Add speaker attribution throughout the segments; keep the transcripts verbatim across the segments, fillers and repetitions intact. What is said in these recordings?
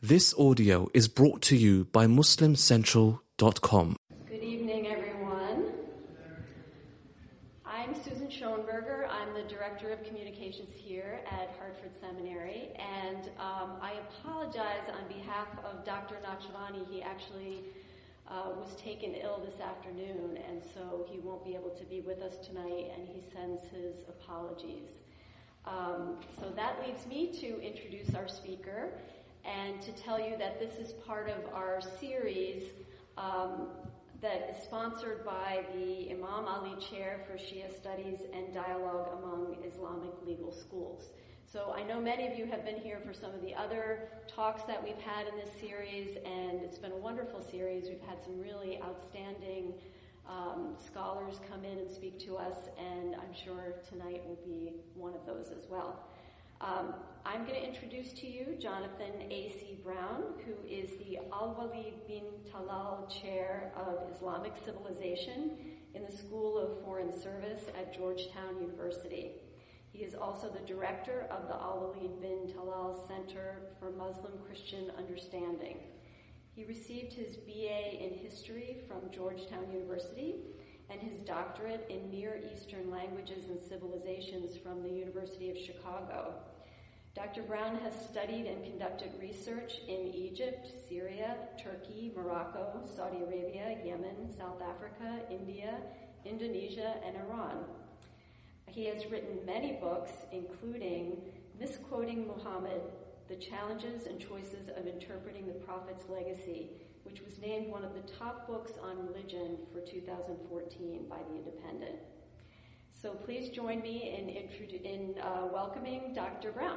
Speaker 1: This audio is brought to you by Muslim Central dot com.
Speaker 2: Good evening, everyone. I'm Susan Schoenberger. I'm the Director of Communications here at Hartford Seminary, and um, I apologize on behalf of Doctor Nachvani. He actually uh, was taken ill this afternoon, and so he won't be able to be with us tonight, and he sends his apologies. Um, so that leaves me to introduce our speaker and to tell you that this is part of our series um, that is sponsored by the Imam Ali Chair for Shia Studies and Dialogue Among Islamic Legal Schools. So I know many of you have been here for some of the other talks that we've had in this series, and it's been a wonderful series. We've had some really outstanding um, scholars come in and speak to us, and I'm sure tonight will be one of those as well. Um, I'm going to introduce to you Jonathan A C Brown, who is the Al-Walid bin Talal Chair of Islamic Civilization in the School of Foreign Service at Georgetown University. He is also the director of the Al-Walid bin Talal Center for Muslim Christian Understanding. He received his B A in History from Georgetown University and his doctorate in Near Eastern Languages and Civilizations from the University of Chicago. Doctor Brown has studied and conducted research in Egypt, Syria, Turkey, Morocco, Saudi Arabia, Yemen, South Africa, India, Indonesia, and Iran. He has written many books, including Misquoting Muhammad, The Challenges and Choices of Interpreting the Prophet's Legacy, which was named one of the top books on religion for two thousand fourteen by The Independent. So please join me in, introdu- in uh, welcoming Doctor Brown.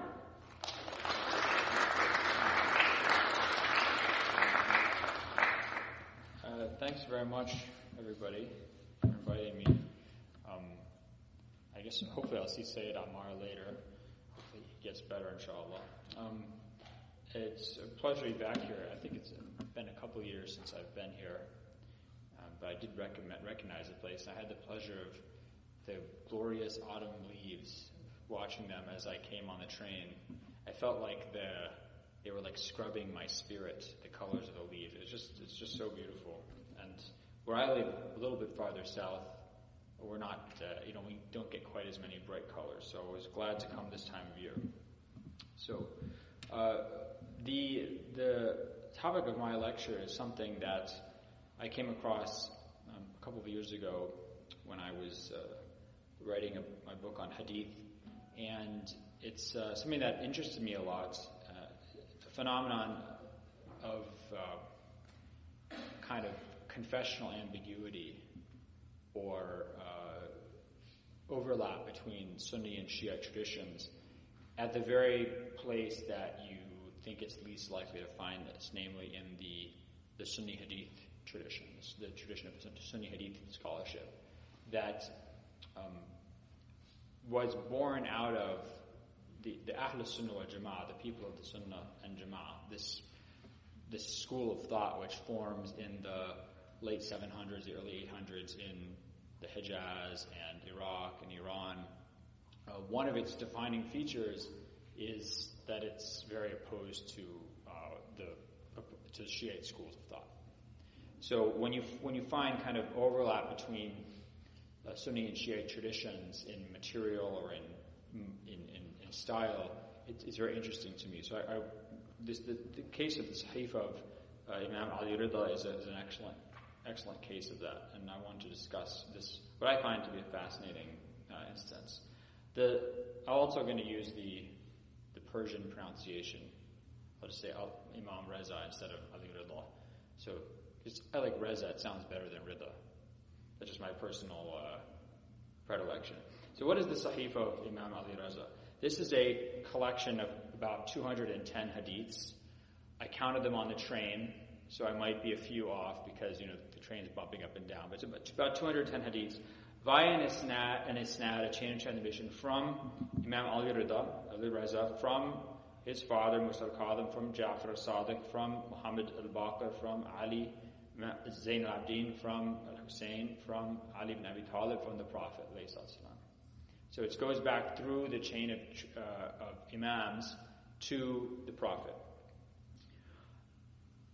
Speaker 3: Uh, thanks very much, everybody, for inviting me. Um, I guess hopefully I'll see Sayyid Ammar later. Hopefully he gets better, inshallah. Um, it's a pleasure to be back here. I think it's been a couple of years since I've been here, um, but I did recommend, recognize the place. I had the pleasure of the glorious autumn leaves, watching them as I came on the train. I felt like the they were like scrubbing my spirit, the colors of the leaves. It's just it's just so beautiful. And where I live, a little bit farther south, we're not, uh, you know, we don't get quite as many bright colors. So I was glad to come this time of year. So uh, the the topic of my lecture is something that I came across um, a couple of years ago when I was uh, writing a, my book on hadith, and it's uh, something that interested me a lot. Uh, the phenomenon of uh, kind of confessional ambiguity or uh, overlap between Sunni and Shia traditions at the very place that you think it's least likely to find this, namely in the, the Sunni hadith traditions, the tradition of Sunni hadith scholarship, that um, was born out of the, the Ahl Sunnah wal Jama'ah, the people of the Sunnah and Jama'ah, this this school of thought which forms in the late seven hundreds, the early eight hundreds in the Hijaz and Iraq and Iran. Uh, one of its defining features is that it's very opposed to uh, the uh, to the Shiite schools of thought. So when you when you find kind of overlap between uh, Sunni and Shiite traditions in material or in in, in, in style, it, it's very interesting to me. So I, I this the, the case of the Sahifa of uh, Imam Ali Rida is, a, is an excellent excellent case of that, and I want to discuss this what I find to be a fascinating uh, instance. The I'm also going to use the the Persian pronunciation. I'll just say Al, Imam Reza instead of Ali Rida. So because I like Reza, it sounds better than Rida. That's just my personal uh, predilection. So what is the Sahifa of Imam Ali Reza? This is a collection of about two hundred ten hadiths. I counted them on the train, so I might be a few off because, you know, the train's bumping up and down. But it's about, about two hundred ten hadiths via an isnad, an isnad, a chain of transmission from Imam Ali Rida, Ali Reza, from his father, Musa al-Kadhim, from Ja'far al-Sadiq, from Muhammad al-Baqir, from Ali Zain al-Abdin, from al-Hussein, from Ali ibn Abi Talib, from the Prophet. So it goes back through the chain of, uh, of imams to the Prophet.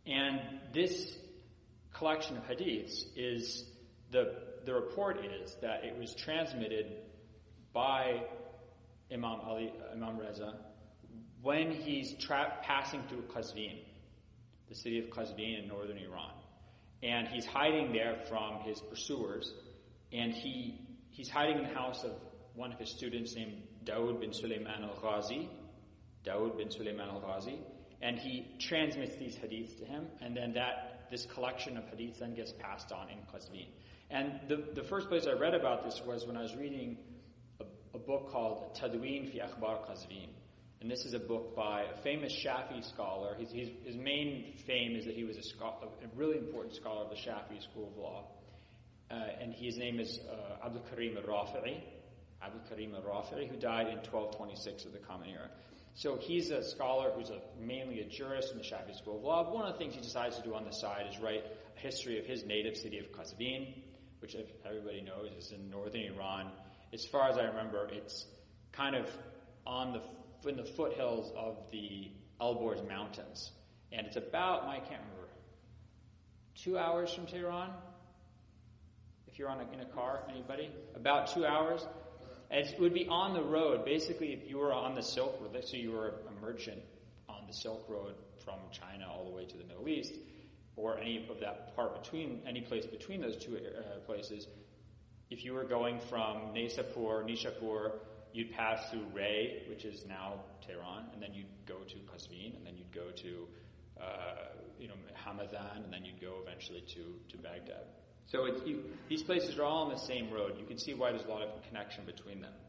Speaker 3: And this collection of hadiths is, the the report is that it was transmitted by Imam Ali, Imam Reza, when he's tra- passing through Qazvin, the city of Qazvin in northern Iran. And he's hiding there from his pursuers, and he he's hiding in the house of one of his students named Dawood bin Sulaiman al-Ghazi, Dawood bin Sulaiman al-Ghazi, and he transmits these hadiths to him, and then that this collection of hadiths then gets passed on in Qazvin. And the, the first place I read about this was when I was reading a, a book called Tadween fi Akhbar Qazvin. And this is a book by a famous Shafi scholar. He's, he's, his main fame is that he was a, scholar, a really important scholar of the Shafi school of law. Uh, and his name is uh, Abdul Karim al-Rafi'i, Abdul Karim al-Rafi'i, who died in twelve twenty-six of the Common Era. So he's a scholar who's a, mainly a jurist in the Shafi school of law. One of the things he decides to do on the side is write a history of his native city of Qazvin, which everybody knows is in northern Iran. As far as I remember, it's kind of on the in the foothills of the Elborz Mountains. And it's about, I can't remember, two hours from Tehran? If you're on a, in a car, anybody? About two hours. And it would be on the road. Basically, if you were on the Silk Road, let's say you were a merchant on the Silk Road from China all the way to the Middle East, or any of that part between, any place between those two uh, places, if you were going from Naysapur, Nishapur, you'd pass through Ray, which is now Tehran, and then you'd go to Qazvin, and then you'd go to, uh, you know, Hamadan, and then you'd go eventually to, to Baghdad. So it's, you, these places are all on the same road. You can see why there's a lot of connection between them.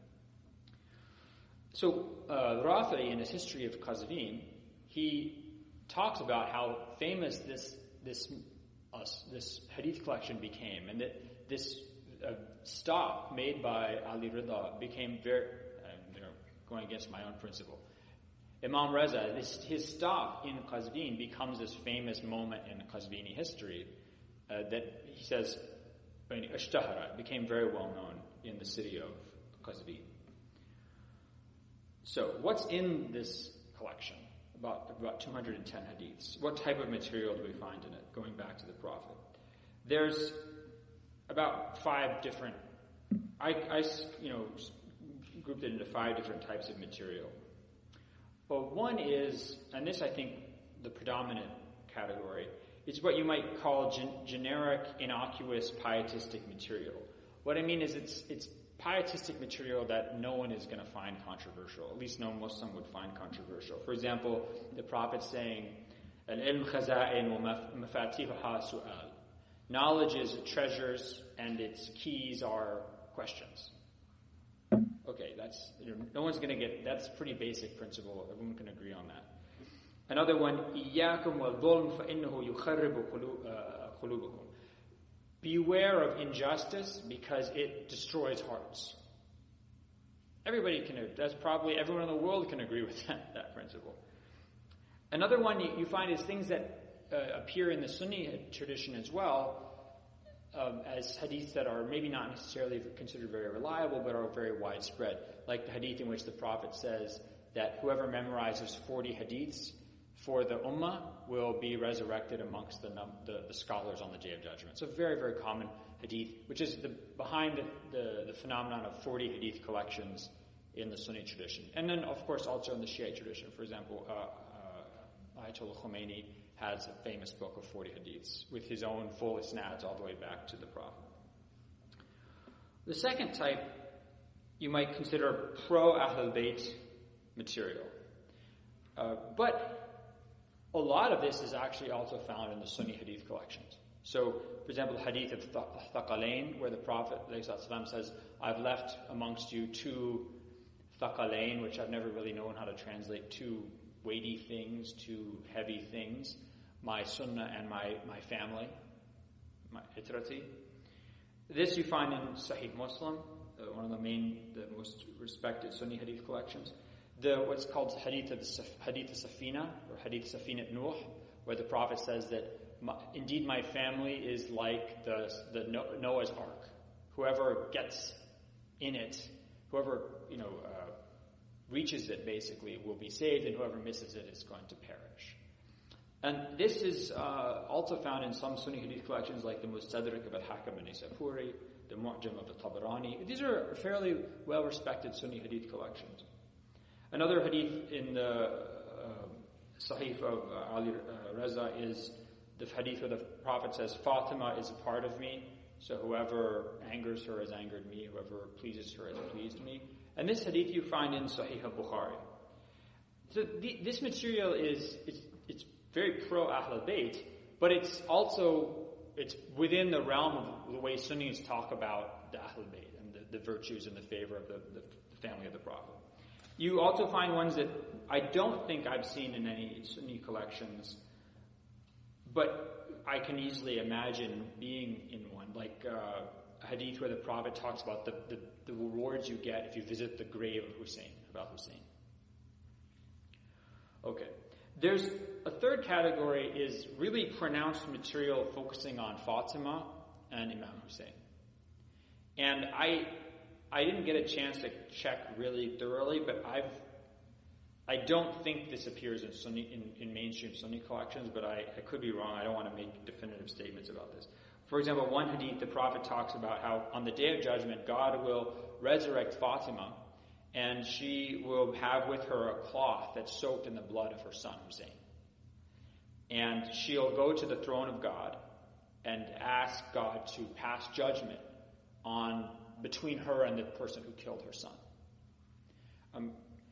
Speaker 3: So uh, Rafi'i, in his history of Qazvin, he talks about how famous this this uh, this hadith collection became, and that this uh, stop made by Ali Rida became very, uh, you know, going against my own principle. Imam Reza, this, his stop in Qazvin becomes this famous moment in Qazvini history uh, that he says, Ishtahara, became very well known in the city of Qazvin. So, what's in this collection? About, about two hundred ten hadiths. What type of material do we find in it, going back to the Prophet? There's about five different, I, I you know, grouped it into five different types of material. Well, one is, and this I think the predominant category, is what you might call gen- generic, innocuous, pietistic material. What I mean is it's it's pietistic material that no one is going to find controversial. At least no Muslim would find controversial. For example, the Prophet saying, "Al-ilm khaza'in wa mafatihuha su'al." Knowledge is treasures, and its keys are questions. Okay, that's, you know, no one's going to get, that's a pretty basic principle. Everyone can agree on that. Another one, إِيَّاكُمْ وَالظُّلْمُ فَإِنَّهُ يُخَرِّبُ قُلُوبَكُمْ. Beware of injustice because it destroys hearts. Everybody can, that's probably, everyone in the world can agree with that, that principle. Another one you, you find is things that uh, appear in the Sunni tradition as well, Um, as hadiths that are maybe not necessarily considered very reliable, but are very widespread. Like the hadith in which the Prophet says that whoever memorizes forty hadiths for the ummah will be resurrected amongst the, num- the, the scholars on the Day of Judgment. It's a very, very common hadith, which is the, behind the, the, the phenomenon of forty hadith collections in the Sunni tradition. And then, of course, also in the Shiite tradition. For example, uh, uh, Ayatollah Khomeini has a famous book of forty hadiths with his own full isnads all the way back to the Prophet. The second type you might consider pro-Ahlul Bayt material. Uh, but a lot of this is actually also found in the Sunni hadith collections. So, for example, the hadith of Thaqalain, where the Prophet ﷺ says, "I've left amongst you two Thaqalain," which I've never really known how to translate, two weighty things, two heavy things, my sunnah and my, my family, my itrati. This you find in Sahih Muslim, uh, one of the main, the most respected Sunni hadith collections. The what's called Hadith of the Hadith Safina, or Hadith Safinat Nuh, where the Prophet says that, my, indeed my family is like the, the Noah's Ark. Whoever gets in it, whoever, you know, uh, reaches it basically will be saved, and whoever misses it is going to perish. And this is uh, also found in some Sunni hadith collections like the Mustadrak of al-Hakam al-Nisapuri, the Mu'jam of al-Tabarani. These are fairly well-respected Sunni hadith collections. Another hadith in the uh, Sahih of uh, Ali uh, Reza is the hadith where the Prophet says, Fatima is a part of me, so whoever angers her has angered me, whoever pleases her has pleased me. And this hadith you find in Sahih al-Bukhari. So the, this material is it's, it's very pro-Ahl al-Bayt, but it's also, it's within the realm of the way Sunnis talk about the Ahl al-Bayt and the, the virtues and the favor of the, the, the family of the Prophet. You also find ones that I don't think I've seen in any Sunni collections, but I can easily imagine being in one, like uh, a hadith where the Prophet talks about the, the, the rewards you get if you visit the grave of Hussein, about Hussein. Okay. There's a third category is really pronounced material focusing on Fatima and Imam Hussein. And I I didn't get a chance to check really thoroughly, but I've I don't think this appears in Sunni in, in mainstream Sunni collections, but I, I could be wrong. I don't want to make definitive statements about this. For example, one hadith, the Prophet talks about how on the Day of Judgment, God will resurrect Fatima, and she will have with her a cloth that's soaked in the blood of her son Hussein. And she'll go to the throne of God and ask God to pass judgment on between her and the person who killed her son. Um,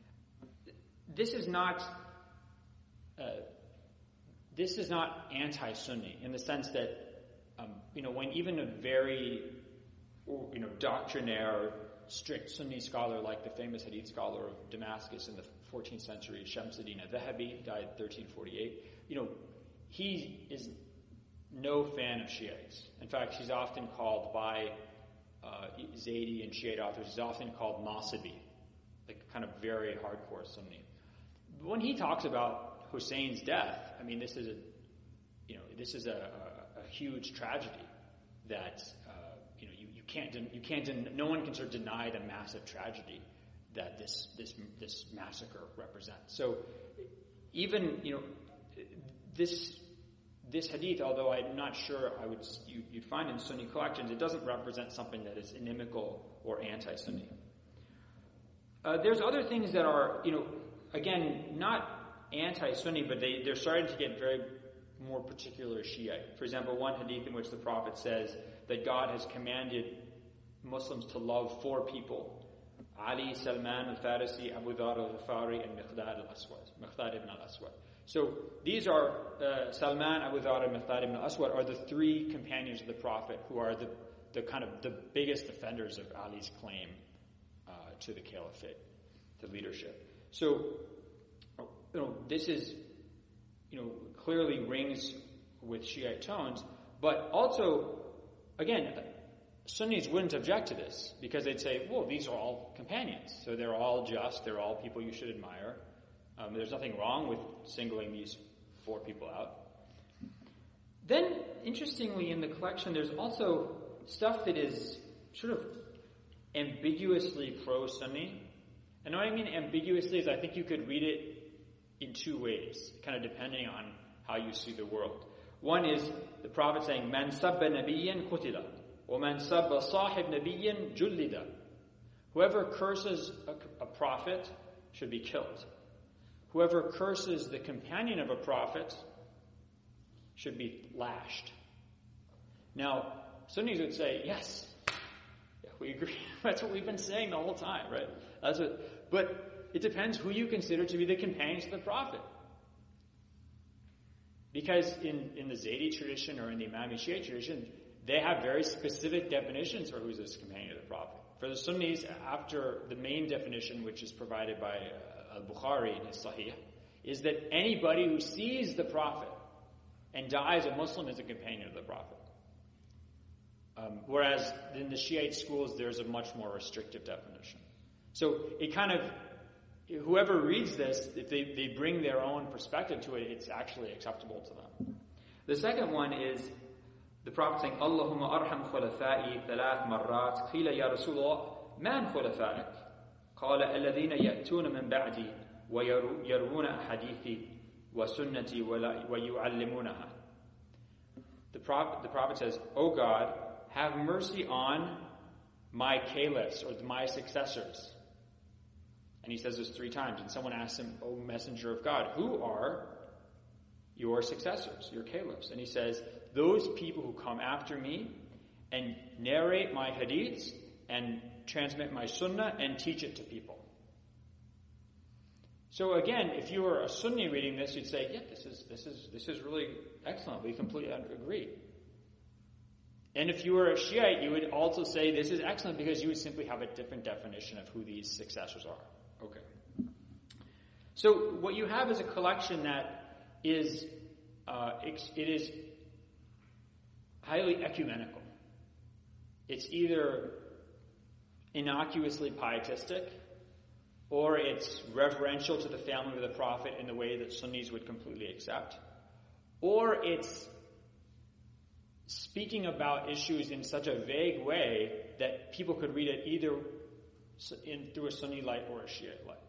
Speaker 3: this is not uh, this is not anti-Sunni in the sense that um, you know when even a very you know doctrinaire, strict Sunni scholar like the famous Hadith scholar of Damascus in the fourteenth century, Shamsuddin al-Dhahabi, died thirteen forty-eight. You know, he is no fan of Shiites. In fact, he's often called by uh, Zaidi and Shiite authors, he's often called Nasibi, like kind of very hardcore Sunni. But when he talks about Hussein's death, I mean, this is a, you know, this is a, a, a huge tragedy that uh, you know you, you can't den- you can't den- no one can sort of deny the massive tragedy that this this this massacre represents. So even you know this this hadith, although I'm not sure I would you, you'd find in Sunni collections, it doesn't represent something that is inimical or anti-Sunni. Uh, there's other things that are you know again not anti-Sunni, but they they're starting to get very more particular Shiite. For example, one hadith in which the Prophet says that God has commanded Muslims to love four people: Ali, Salman al-Farisi, Abu Dhar al-Ghifari, and Miqdad al-Aswad, Miqdad ibn al-Aswad. So these are, uh, Salman, Abu Dhar, and Miqdad ibn al-Aswad are the three companions of the Prophet who are the, the kind of the biggest defenders of Ali's claim uh, to the caliphate, to leadership. So, you know, this is, you know, clearly rings with Shiite tones, but also, again, Sunnis wouldn't object to this because they'd say, well, these are all companions, so they're all just, they're all people you should admire. Um, there's nothing wrong with singling these four people out. Then, interestingly, in the collection, there's also stuff that is sort of ambiguously pro-Sunni. And what I mean ambiguously is I think you could read it in two ways, kind of depending on how you see the world. One is the Prophet saying, "Man sabba nabiyyan qutila, wa man sabba sahib nabiyyan jullida." Whoever curses a, a prophet should be killed. Whoever curses the companion of a prophet should be lashed. Now, Sunnis would say, yes, yeah, we agree. That's what we've been saying the whole time, right? That's what, but it depends who you consider to be the companions of the prophet. Because in, in the Zaidi tradition or in the Imami Shiite tradition, they have very specific definitions for who's this companion of the prophet. For the Sunnis, after the main definition, which is provided by uh, Al-Bukhari in his Sahih, is that anybody who sees the prophet and dies a Muslim is a companion of the prophet. Um, whereas in the Shiite schools, there's a much more restrictive definition. So it kind of, whoever reads this, if they, they bring their own perspective to it, it's actually acceptable to them. The second one is the Prophet saying, Allahumma arham khulafa'i thalath marrat, qila ya Rasulullah, man khulafa'ik? Qala alladhina ya'tuna min ba'di wa yarwuna hadithi وَسُنَّتِي وَيُعَلِّمُونَهَا. The prophet, the prophet says, O God, have mercy on my caliphs, or my successors. And he says this three times. And someone asks him, O messenger of God, who are your successors, your caliphs? And he says, those people who come after me and narrate my hadiths and transmit my sunnah and teach it to people. So again, if you were a Sunni reading this, you'd say, yeah, this is this is this is really excellent. We completely agree. And if you were a Shiite, you would also say this is excellent because you would simply have a different definition of who these successors are. Okay. So what you have is a collection that is uh, it is highly ecumenical. It's either innocuously pietistic, or it's reverential to the family of the Prophet in the way that Sunnis would completely accept, or it's speaking about issues in such a vague way that people could read it either in, through a Sunni light or a Shiite light.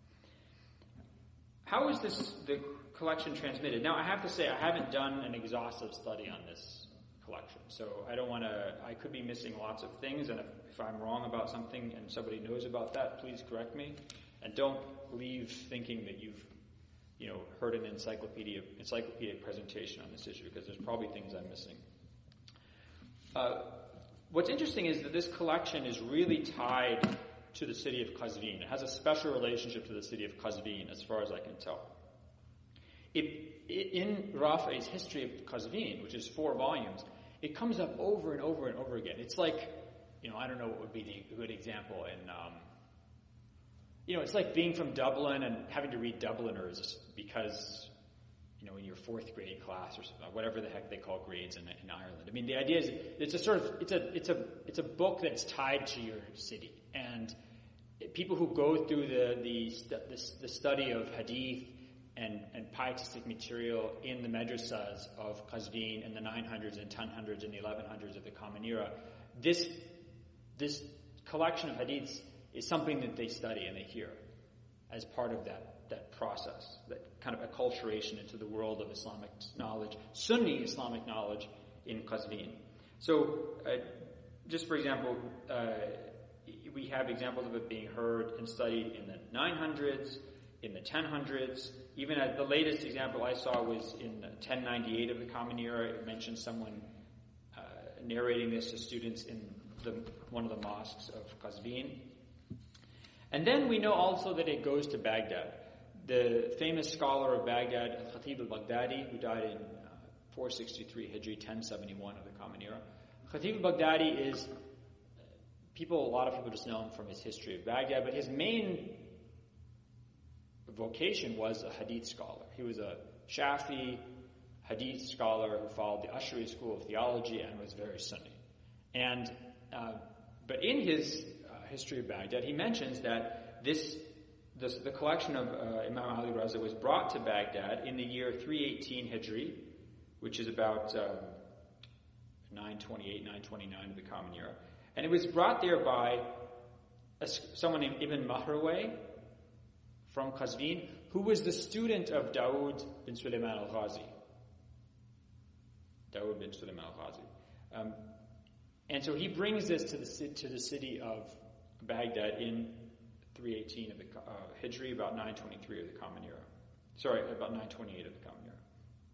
Speaker 3: How is this the collection transmitted? Now, I have to say, I haven't done an exhaustive study on this collection, so I don't want to, I could be missing lots of things, and if, if I'm wrong about something and somebody knows about that, please correct me, and don't leave thinking that you've, you know, heard an encyclopedia, encyclopedic presentation on this issue, because there's probably things I'm missing. Uh, what's interesting is that this collection is really tied to the city of Qazvin. It has a special relationship to the city of Qazvin, as far as I can tell. It, it, in Rafi's history of Qazvin, which is four volumes, it comes up over and over and over again. It's like, you know, I don't know what would be the good example. In, um, you know, it's like being from Dublin and having to read Dubliners because, you know, in your fourth grade class or whatever the heck they call grades in, in Ireland. I mean, the idea is it's a sort of it's a it's a it's a book that's tied to your city, and people who go through the the the, the study of hadith and and pietistic material in the madrasas of Qazvin in the nine hundreds and ten hundreds and the eleven hundreds of the Common Era, this this collection of hadiths is something that they study and they hear as part of that that process, that kind of acculturation into the world of Islamic knowledge, Sunni Islamic knowledge in Qazvin. So, uh, just for example, uh, we have examples of it being heard and studied in the nine hundreds, in the ten hundreds. Even at the latest example I saw was in ten ninety-eight of the Common Era. It mentioned someone uh, narrating this to students in the, one of the mosques of Qazvin. And then we know also that it goes to Baghdad. The famous scholar of Baghdad, Al-Khatib al-Baghdadi, who died in uh, four sixty-three Hijri, ten seventy-one of the Common Era. Khatib al-Baghdadi is, people, a lot of people just know him from his history of Baghdad, but his main vocation was a hadith scholar. He was a Shafi hadith scholar who followed the Ash'ari school of theology and was very Sunni. And, uh, but in his uh, history of Baghdad, he mentions that this This, the collection of uh, Imam Ali Raza was brought to Baghdad in the year three eighteen Hijri, which is about um, nine twenty-eight, nine twenty-nine of the Common Era. And it was brought there by a, someone named Ibn Mahrawayh from Qazvin, who was the student of Dawood bin Sulaiman al-Ghazi. Dawood bin Sulaiman al-Ghazi. Um, and so he brings this to the, to the city of Baghdad in three eighteen of the uh, Hijri, about nine twenty-three of the Common Era. Sorry, about nine twenty-eight of the Common Era.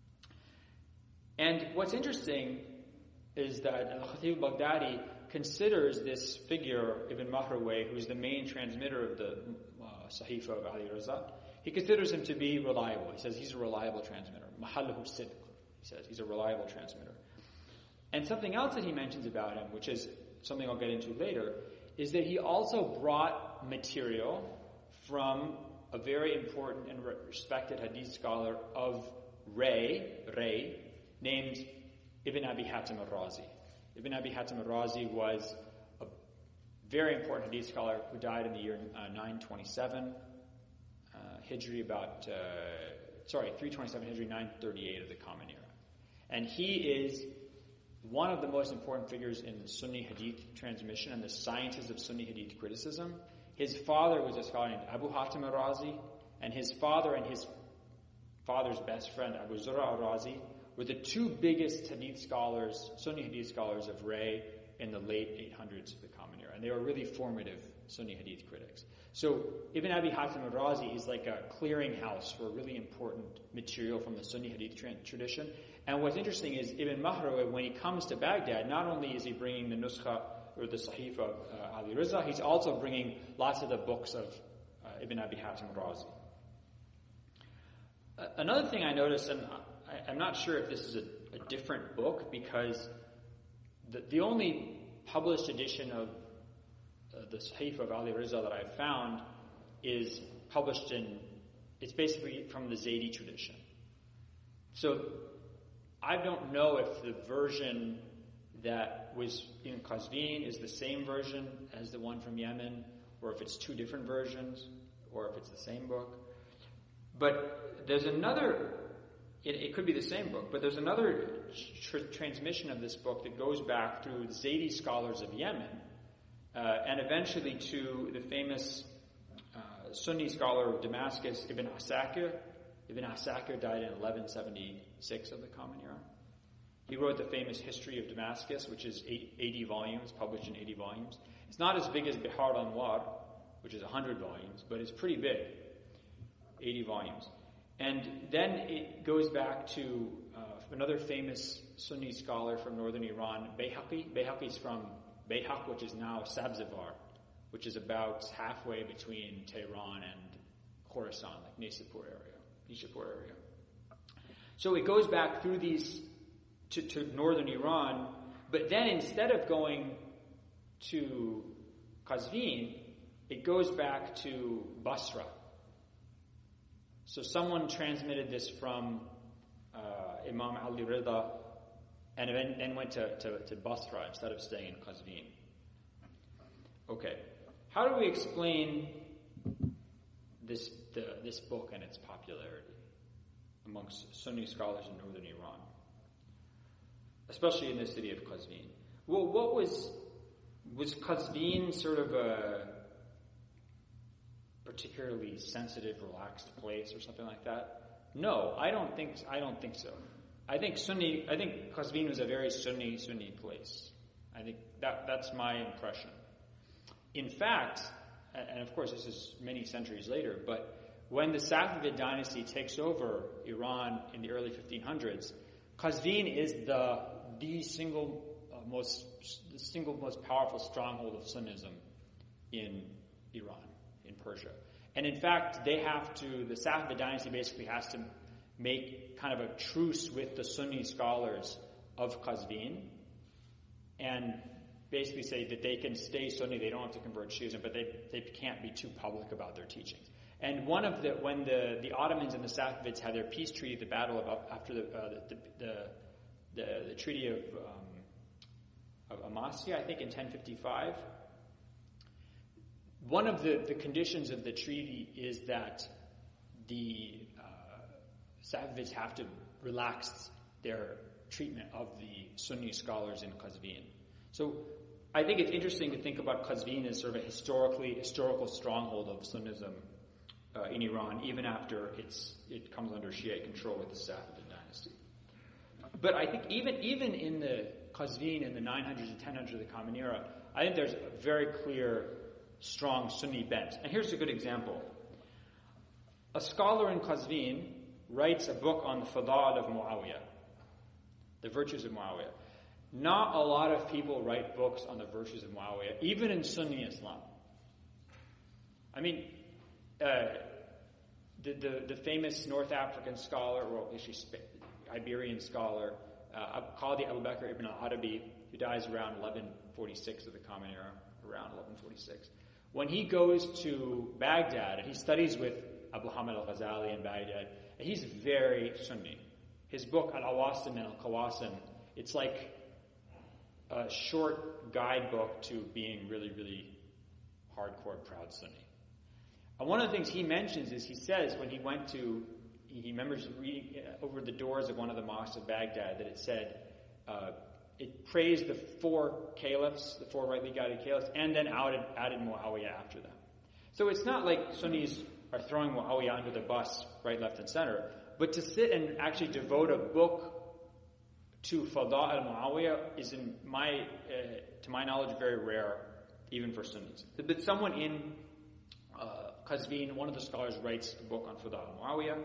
Speaker 3: And what's interesting is that Al-Khatib al-Baghdadi considers this figure, Ibn Mahrawayh, who's the main transmitter of the uh, Sahifa of Ali Raza, he considers him to be reliable. He says he's a reliable transmitter. Mahallahu sidq, he says. He's a reliable transmitter. And something else that he mentions about him, which is something I'll get into later, is that he also brought material from a very important and respected hadith scholar of Ray, Ray, named Ibn Abi Hatim al-Razi. Ibn Abi Hatim al-Razi was a very important hadith scholar who died in the year uh, nine twenty-seven uh, Hijri, about, uh, sorry, three twenty-seven Hijri, nine thirty-eight of the Common Era. And he is one of the most important figures in Sunni Hadith transmission and the sciences of Sunni Hadith criticism. His father was a scholar named Abu Hatim al-Razi, and his father and his father's best friend, Abu Zur'a al-Razi, were the two biggest hadith scholars, Sunni hadith scholars of Ray in the late eight hundreds of the Common Era. And they were really formative Sunni hadith critics. So Ibn Abi Hatim al-Razi is like a clearinghouse for really important material from the Sunni hadith tra- tradition. And what's interesting is Ibn Mahrawi, when he comes to Baghdad, not only is he bringing the Nuskha or the Sahif of uh, Ali Riza, he's also bringing lots of the books of uh, Ibn Abi Hatim al-Razi. Uh, another thing I noticed, and I, I'm not sure if this is a, a different book, because the, the only published edition of uh, the Sahif of Ali Riza that I've found is published in, it's basically from the Zaydi tradition. So I don't know if the version that was in Qazvin is the same version as the one from Yemen, or if it's two different versions, or if it's the same book. But there's another, it, it could be the same book, but there's another tr- transmission of this book that goes back through the Zaydi scholars of Yemen, uh, and eventually to the famous uh, Sunni scholar of Damascus, Ibn Asakir. Ibn Asakir died in eleven seventy-six of the Common Era. He wrote the famous History of Damascus, which is eighty volumes, published in eighty volumes. It's not as big as Bihar al-Anwar, which is one hundred volumes, but it's pretty big, eighty volumes. And then it goes back to uh, another famous Sunni scholar from northern Iran, Bayhaqi. Bayhaqi's from Bayhaq, which is now Sabzavar, which is about halfway between Tehran and Khorasan, like Nishapur area. Nishapur area. So it goes back through these to, to northern Iran, but then instead of going to Qazvin, it goes back to Basra. So someone transmitted this from uh, Imam Ali Rida and then, then went to, to, to Basra instead of staying in Qazvin. Okay. How do we explain this the, this book and its popularity amongst Sunni scholars in northern Iran, especially in the city of Qazvin? Well, what was was Qazvin sort of a particularly sensitive, relaxed place or something like that? No, I don't think I don't think so. I think Sunni. I think Qazvin was a very Sunni Sunni place. I think that that's my impression. In fact, and of course this is many centuries later, but when the Safavid dynasty takes over Iran in the early fifteen hundreds, Qazvin is the the single uh, most the single most powerful stronghold of Sunnism in Iran, in Persia. And in fact, they have to, the Safavid dynasty basically has to make kind of a truce with the Sunni scholars of Qazvin and basically say that they can stay Sunni, they don't have to convert Shiism, but they, they can't be too public about their teachings. And one of the, when the, the Ottomans and the Safavids had their peace treaty, the battle of, after the, uh, the, the, the, the treaty of, um, of Amasya, I think in ten fifty-five, one of the, the conditions of the treaty is that the uh, Safavids have to relax their treatment of the Sunni scholars in Qazvin. So I think it's interesting to think about Qazvin as sort of a historically historical stronghold of Sunnism uh, in Iran, even after it's it comes under Shiite control with the Safavid dynasty. But I think even even in the Qazvin in the nine hundreds and ten hundreds of the Common Era, I think there's a very clear, strong Sunni bent. And here's a good example. A scholar in Qazvin writes a book on the Fada'il of Muawiyah, the virtues of Muawiyah. Not a lot of people write books on the virtues of Muawiyah, even in Sunni Islam. I mean, uh, the, the the famous North African scholar, or actually Iberian scholar, uh, Qadi Abu Bakr ibn al-Arabi, who dies around eleven forty-six of the Common Era, around eleven forty-six. When he goes to Baghdad, and he studies with Abu Hamid al-Ghazali in Baghdad, and he's very Sunni. His book, Al-Awasim and Al-Qawasim, it's like a short guidebook to being really, really hardcore, proud Sunni. And one of the things he mentions is he says when he went to, he remembers reading over the doors of one of the mosques of Baghdad that it said, uh, it praised the four caliphs, the four rightly guided caliphs, and then added, added Muawiyah after them. So it's not like Sunnis are throwing Muawiyah under the bus, right, left, and center, But to sit and actually devote a book to Fada al-Muawiyah is, in my, uh, to my knowledge, very rare, even for Sunnis. But someone in uh, Qazvin, one of the scholars, writes a book on Fada al-Muawiyah.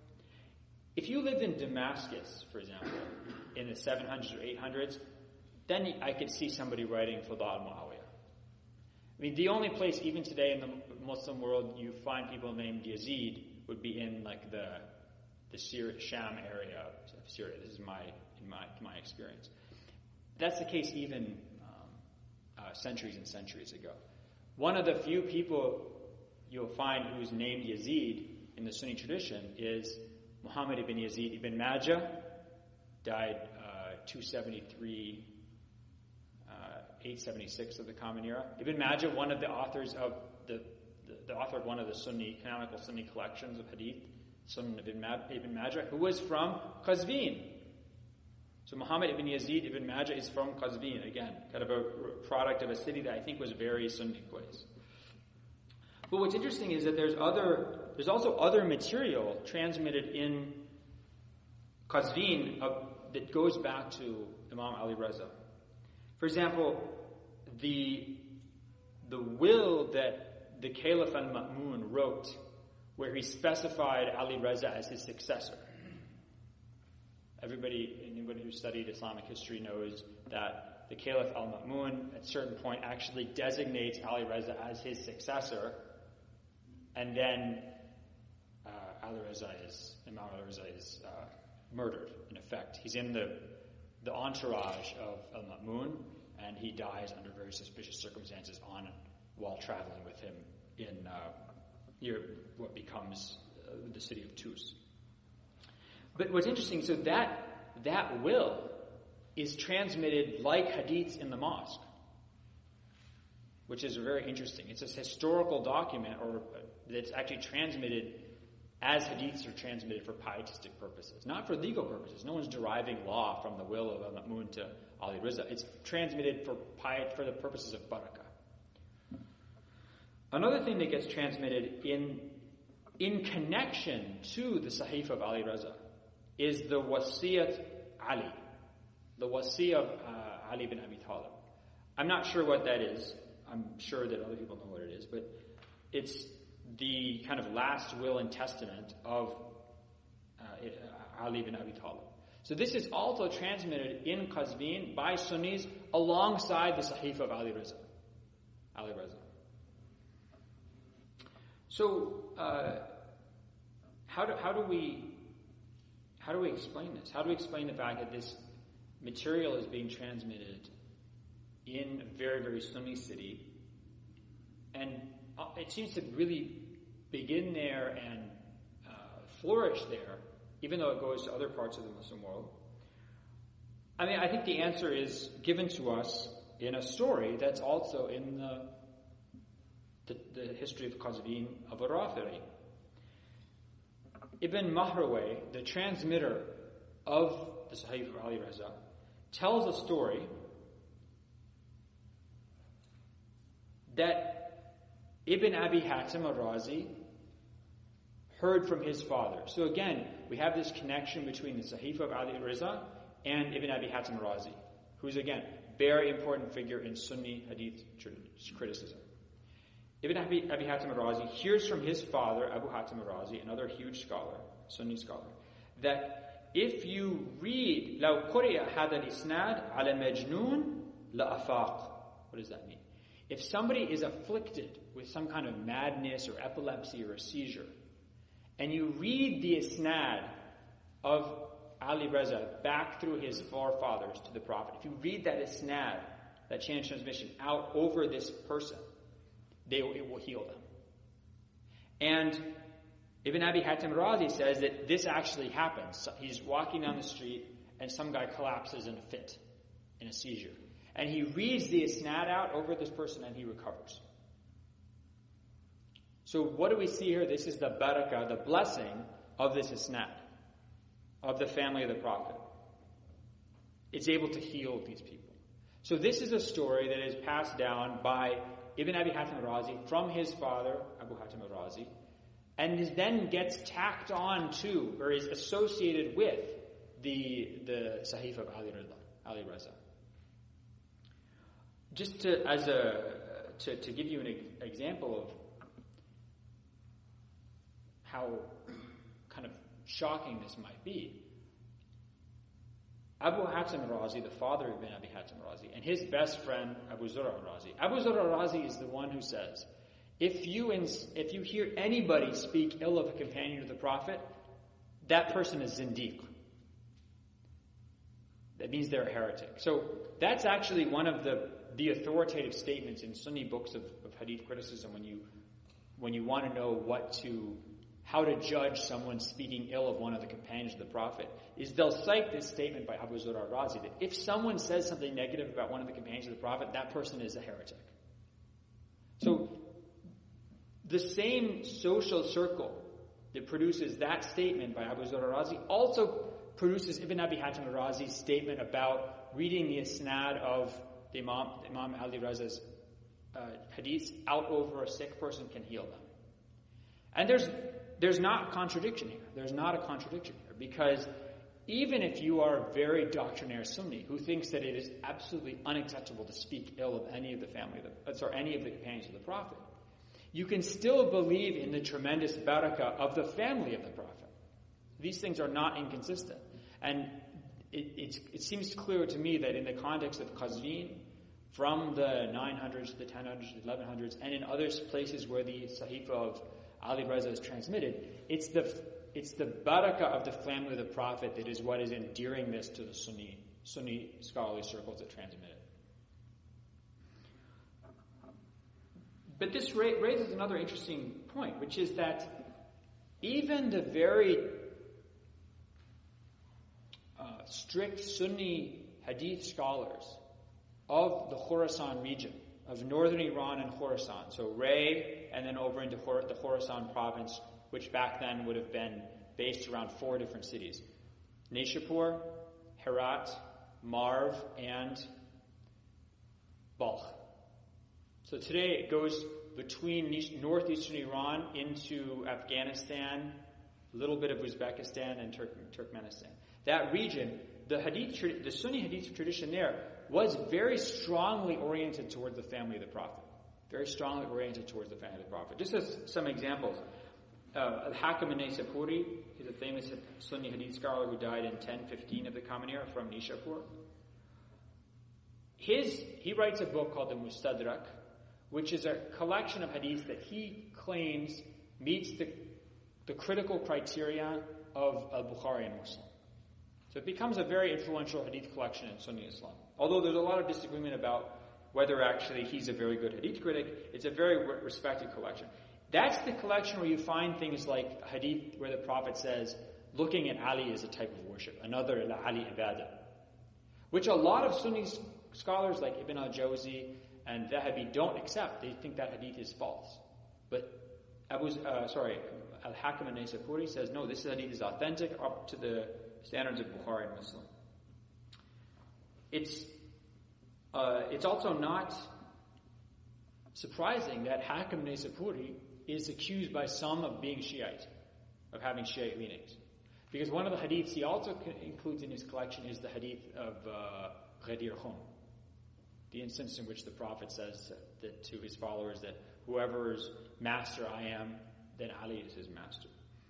Speaker 3: If you lived in Damascus, for example, in the seven hundreds or eight hundreds, then I could see somebody writing Fada al-Muawiyah. I mean, the only place, even today in the Muslim world, you find people named Yazid would be in like the the Syria, Sham area of Syria. This is my in my my experience. That's the case even um, uh, centuries and centuries ago. One of the few people you'll find who's named Yazid in the Sunni tradition is Muhammad ibn Yazid ibn Majah, died uh, two seventy-three, uh, eight seventy-six of the Common Era. Ibn Majah, one of the authors of the, the, the author of one of the Sunni canonical Sunni collections of Hadith, Sunan ibn, Ma- ibn Majah, who was from Qazvin. So Muhammad ibn Yazid ibn Majah is from Qazvin, again, kind of a product of a city that I think was very Sunni place. But what's interesting is that there's other, there's also other material transmitted in Qazvin of, that goes back to Imam Ali Reza. For example, the the will that the Caliph al-Ma'mun wrote, where he specified Ali Reza as his successor. Everybody, anybody who studied Islamic history knows that the Caliph al-Ma'mun at a certain point actually designates Ali Reza as his successor, and then uh, Ali Reza is, Imam Ali Reza is uh, murdered, in effect. He's in the, the entourage of al-Ma'mun, and he dies under very suspicious circumstances on while traveling with him in uh, near what becomes uh, the city of Tus. But what's interesting, so that that will is transmitted like hadiths in the mosque, which is very interesting. It's a historical document, or that's actually transmitted as hadiths are transmitted for pietistic purposes, not for legal purposes. No one's deriving law from the will of al-Ma'mun to Ali Reza. It's transmitted for piet for the purposes of barakah. Another thing that gets transmitted in in connection to the Sahif of Ali Reza is the Wasiyat Ali, the Wasiyah of uh, Ali bin Abi Talib. I'm not sure what that is. I'm sure that other people know what it is, but it's the kind of last will and testament of uh, Ali bin Abi Talib. So this is also transmitted in Qazvin by Sunnis alongside the Sahif of Ali Reza. Ali Reza. So uh, how do how do we how do we explain this? How do we explain the fact that this material is being transmitted in a very, very Sunni city, and it seems to really begin there and uh, flourish there, even though it goes to other parts of the Muslim world? I mean, I think the answer is given to us in a story that's also in the the, the history of Qazvin of Ar-Rafiri. Ibn Mahrawayh, the transmitter of the Sahih of Ali Reza, tells a story that Ibn Abi Hatim al-Razi heard from his father. So again, we have this connection between the Sahih of Ali Reza and Ibn Abi Hatim al-Razi, who's again, very important figure in Sunni Hadith criticism. Ibn Abi, Abi Hatim al-Razi hears from his father, Abu Hatim al-Razi, another huge scholar, Sunni scholar, that if you read لَوْ قُرِئَ هَذَا الْإِسْنَادِ عَلَى مَجْنُونَ لَأَفَاقَ. What does that mean? If somebody is afflicted with some kind of madness or epilepsy or a seizure, and you read the isnad of Ali Reza back through his forefathers to the Prophet, if you read that isnad, that chain of transmission, out over this person, they, it will heal them. And Ibn Abi Hatim Razi says that this actually happens. He's walking down the street and some guy collapses in a fit, in a seizure. And he reads the isnad out over this person and he recovers. So what do we see here? This is the barakah, the blessing of this isnad, of the family of the Prophet. It's able to heal these people. So this is a story that is passed down by Ibn Abi Hatim al-Razi from his father, Abu Hatim al-Razi, and is then gets tacked on to, or is associated with, the the Sahif of Ali Reza. Ali Reza. Just to as a to, to give you an example of how kind of shocking this might be, Abu Hatim Razi, the father of Ibn Abi Hatim Razi, and his best friend Abu Zur'a Razi. Abu Zur'a Razi is the one who says, if you ins- if you hear anybody speak ill of a companion of the Prophet, that person is zindiq. That means they're a heretic. So that's actually one of the, the authoritative statements in Sunni books of, of hadith criticism when you when you want to know what to how to judge someone speaking ill of one of the companions of the Prophet, is they'll cite this statement by Abu Zur'a Razi that if someone says something negative about one of the companions of the Prophet, that person is a heretic. So the same social circle that produces that statement by Abu Zur'a Razi also produces Ibn Abi Hatim Razi's statement about reading the isnad of the Imam, Imam Ali Reza's uh, hadiths out over a sick person can heal them. And there's there's not a contradiction here. There's not a contradiction here, because even if you are a very doctrinaire Sunni who thinks that it is absolutely unacceptable to speak ill of any of the family, of the, sorry, any of the companions of the Prophet, you can still believe in the tremendous barakah of the family of the Prophet. These things are not inconsistent. And it, it, it seems clear to me that in the context of Qazvin, from the nine hundreds to the ten hundreds to the eleven hundreds, and in other places where the Sahifa of Ali Reza is transmitted, it's the it's the barakah of the family of the Prophet that is what is endearing this to the Sunni, Sunni scholarly circles that transmit it. But this ra- raises another interesting point, which is that even the very uh, strict Sunni hadith scholars of the Khorasan region, of northern Iran and Khorasan, so Ray and then over into Khor- the Khorasan province, which back then would have been based around four different cities: Nishapur, Herat, Marv, and Balkh. So today it goes between northeastern Iran into Afghanistan, a little bit of Uzbekistan, and Turk- Turkmenistan. That region, the hadith, the Sunni hadith tradition there was very strongly oriented toward the family of the Prophet. Very strongly oriented towards the family of the Prophet. Just as some examples, uh, Al-Hakim an-Naysaburi, he's a famous Sunni hadith scholar who died in ten fifteen of the Common Era from Nishapur. His, he writes a book called the Mustadrak, which is a collection of hadiths that he claims meets the, the critical criteria of Al-Bukhari and Muslim. So it becomes a very influential hadith collection in Sunni Islam. Although there's a lot of disagreement about whether actually he's a very good hadith critic, it's a very re- respected collection. That's the collection where you find things like hadith where the Prophet says, looking at Ali is a type of worship, another La Ali ibadah, which a lot of Sunni scholars like Ibn al-Jawzi and Dhahabi don't accept. They think that hadith is false. But Abu, uh, sorry, Al-Hakim an-Naysaburi says, no, this hadith is authentic up to the standards of Bukhari and Muslim. It's uh, it's also not surprising that Hakim an-Naysaburi is accused by some of being Shiite, of having Shiite leanings. Because one of the hadiths he also includes in his collection is the hadith of uh, Ghadir Khum, the instance in which the Prophet says that to his followers that whoever's master I am, then Ali is his master.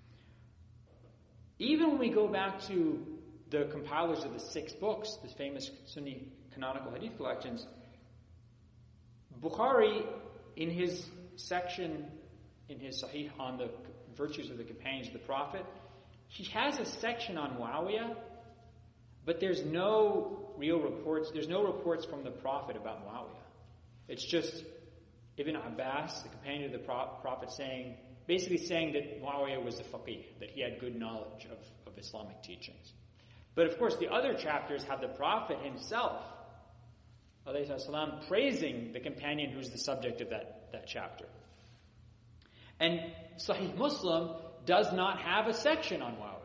Speaker 3: Even when we go back to the compilers of the six books, the famous Sunni canonical hadith collections, Bukhari, in his section in his Sahih on the virtues of the companions of the Prophet, he has a section on Muawiyah, but there's no real reports, there's no reports from the Prophet about Muawiyah. It's just Ibn Abbas, the companion of the Prophet, saying, basically saying that Muawiyah was a faqih, that he had good knowledge of, of Islamic teachings. But of course, the other chapters have the Prophet himself, alayhi salam, praising the companion who's the subject of that, that chapter. And Sahih Muslim does not have a section on Muawiyah.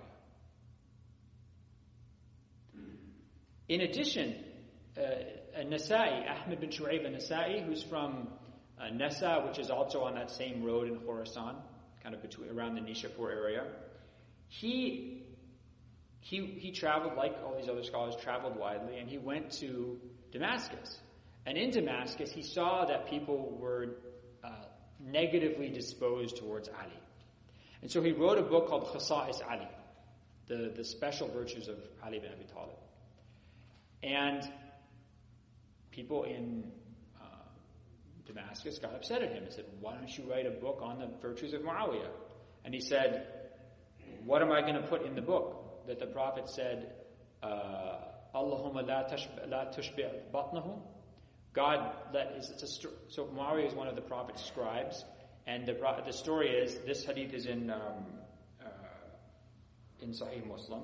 Speaker 3: In addition, uh, Nasa'i, Ahmed bin Shu'ayb al-Nasa'i, who's from uh, Nasa, which is also on that same road in Khorasan, kind of between around the Nishapur area. He he he traveled, like all these other scholars, traveled widely, and he went to Damascus. And in Damascus, he saw that people were uh, negatively disposed towards Ali. And so he wrote a book called Khasa'is Ali, the, the special virtues of Ali bin Abi Talib. And people in uh, Damascus got upset at him and said, why don't you write a book on the virtues of Muawiyah? And he said, what am I going to put in the book? That the Prophet said, uh, Allahumma la tushbi' batnahu. God let is it's a sto- so Muawiyah is one of the Prophet's scribes, and the the story is this hadith is in um, uh, in Sahih Muslim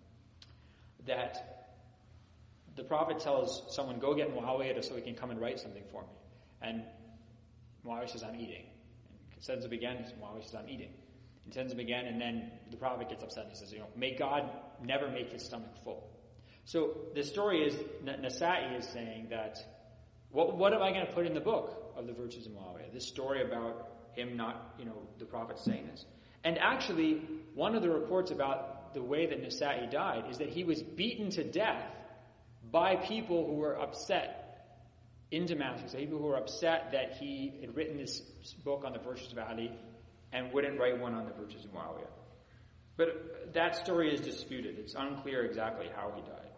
Speaker 3: that the Prophet tells someone, go get Muawiyah so he can come and write something for me, and Muawiyah says, I'm eating. And sends him again. Muawiyah says, I'm eating. He sends him again, and then the Prophet gets upset and he says, you know, may God never make his stomach full. So the story is Nasa'i is saying that. What, what am I going to put in the book of the virtues of Muawiyah? This story about him not, you know, the Prophet saying this. And actually, one of the reports about the way that Nasa'i died is that he was beaten to death by people who were upset in Damascus, people who were upset that he had written this book on the virtues of Ali and wouldn't write one on the virtues of Muawiyah. But that story is disputed. It's unclear exactly how he died.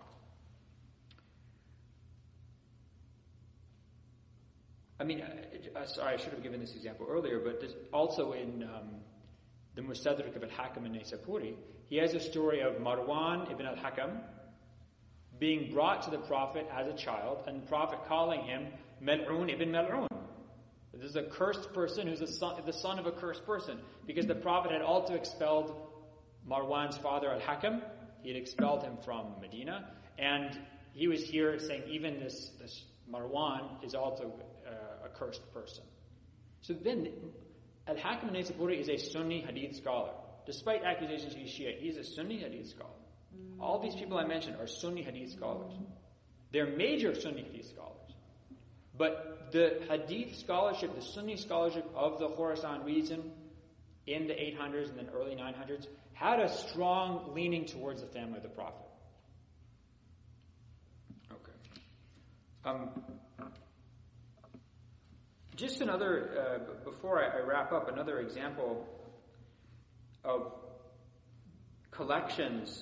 Speaker 3: I mean, uh, sorry, I should have given this example earlier, but there's also in um, the Mustadrak of al-Hakam al-Naysaburi, he has a story of Marwan ibn al-Hakam being brought to the Prophet as a child, and the Prophet calling him Mal'un ibn Mal'un. This is a cursed person who's a son, the son of a cursed person, because the Prophet had also expelled Marwan's father al-Hakam. He had expelled him from Medina, and he was here saying even this, this Marwan is also uh, a cursed person. So then, Al-Hakam al-Naysaburi is a Sunni Hadith scholar. Despite accusations he's Shia, he's a Sunni Hadith scholar. All these people I mentioned are Sunni Hadith scholars. They're major Sunni Hadith scholars. But the Hadith scholarship, the Sunni scholarship of the Khorasan region in the eight hundreds and then early nine hundreds had a strong leaning towards the family of the Prophet. Okay. Um, just another, uh, before I, I wrap up, another example of collections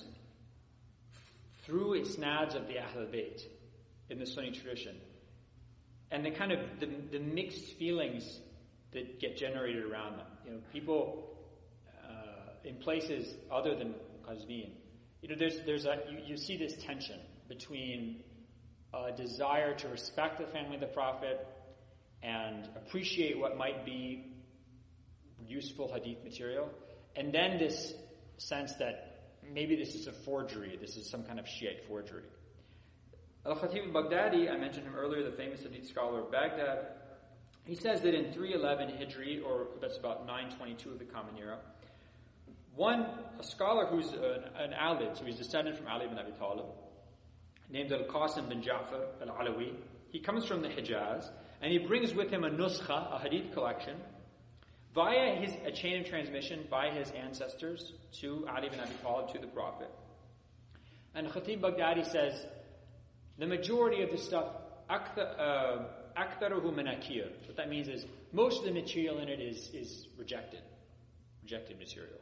Speaker 3: through isnads of the Ahlul Bayt in the Sunni tradition, and the kind of the, the mixed feelings that get generated around them. You know, people uh, in places other than Qazvin, you know, there's there's a you, you see this tension between a desire to respect the family of the Prophet and appreciate what might be useful hadith material, and then this sense that maybe this is a forgery, this is some kind of Shiite forgery. Al-Khatib al-Baghdadi, I mentioned him earlier, the famous hadith scholar of Baghdad, he says that in three eleven Hijri, or that's about nine twenty-two of the Common Era, one, a scholar who's an, an Alid, so he's descended from Ali bin Abi Talib, named Al-Qasim bin Ja'far al-Alawi, he comes from the Hijaz, and he brings with him a nuskha, a hadith collection, via his a chain of transmission by his ancestors to Ali bin Abi Talib, to the Prophet. And Khatib Baghdadi says, the majority of the stuff, aktharuhu manakir. What that means is, most of the material in it is, is rejected. Rejected material.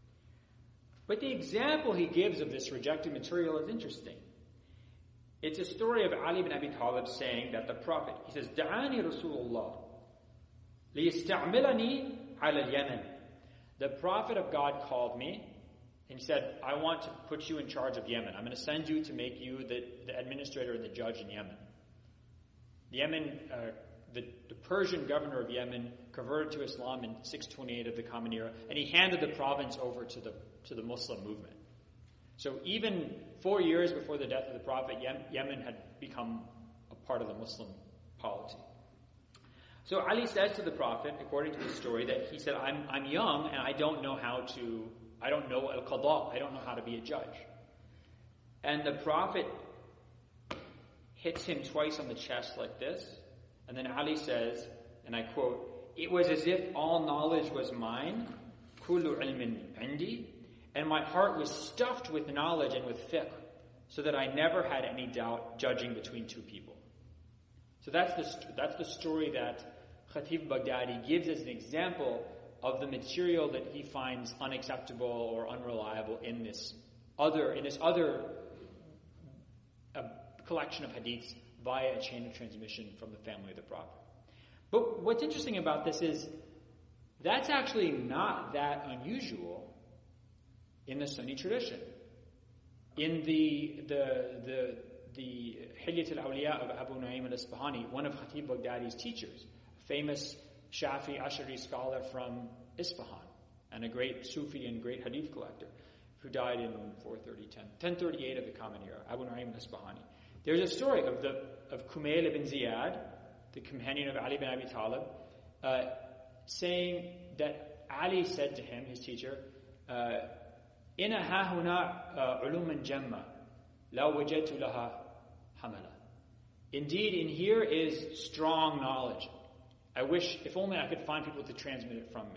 Speaker 3: But the example he gives of this rejected material is interesting. It's a story of Ali bin Abi Talib saying that the Prophet, he says, Da'ani Rasulullah liyasta'milani ala al-Yaman. The Prophet of God called me and he said, I want to put you in charge of Yemen. I'm going to send you to make you the, the administrator and the judge in Yemen. Yemen, uh, the, the Persian governor of Yemen converted to Islam in six twenty-eight of the Common Era, and he handed the province over to the to the Muslim movement. So even four years before the death of the Prophet, Yemen had become a part of the Muslim polity. So Ali says to the Prophet, according to the story, that he said, I'm I'm young and I don't know how to, I don't know al-qada, I don't know how to be a judge. And the Prophet hits him twice on the chest like this, and then Ali says, and I quote, it was as if all knowledge was mine, كُلُّ عِلْمٍ عِنْدِي, and my heart was stuffed with knowledge and with fiqh, so that I never had any doubt judging between two people. So that's the, that's the story that Khatib Baghdadi gives as an example of the material that he finds unacceptable or unreliable in this other, in this other uh, collection of hadiths via a chain of transmission from the family of the Prophet. But what's interesting about this is that's actually not that unusual in the Sunni tradition. In the the the the Hilyat al-Awliya of Abu Nu'aym al-Isfahani, one of Khatib Baghdadi's teachers, a famous Shafi Ash'ari scholar from Isfahan, and a great Sufi and great hadith collector, who died in four thirty, ten thirty-eight of the Common Era, Abu Nu'aym al-Isfahani. There's a story of the of Kumail ibn Ziyad, the companion of Ali ibn Abi Talib, uh, saying that Ali said to him, his teacher, "Inna hahuna uluman jamma, la wajadtu laha hamala." Indeed, in here is strong knowledge. I wish, if only I could find people to transmit it from me.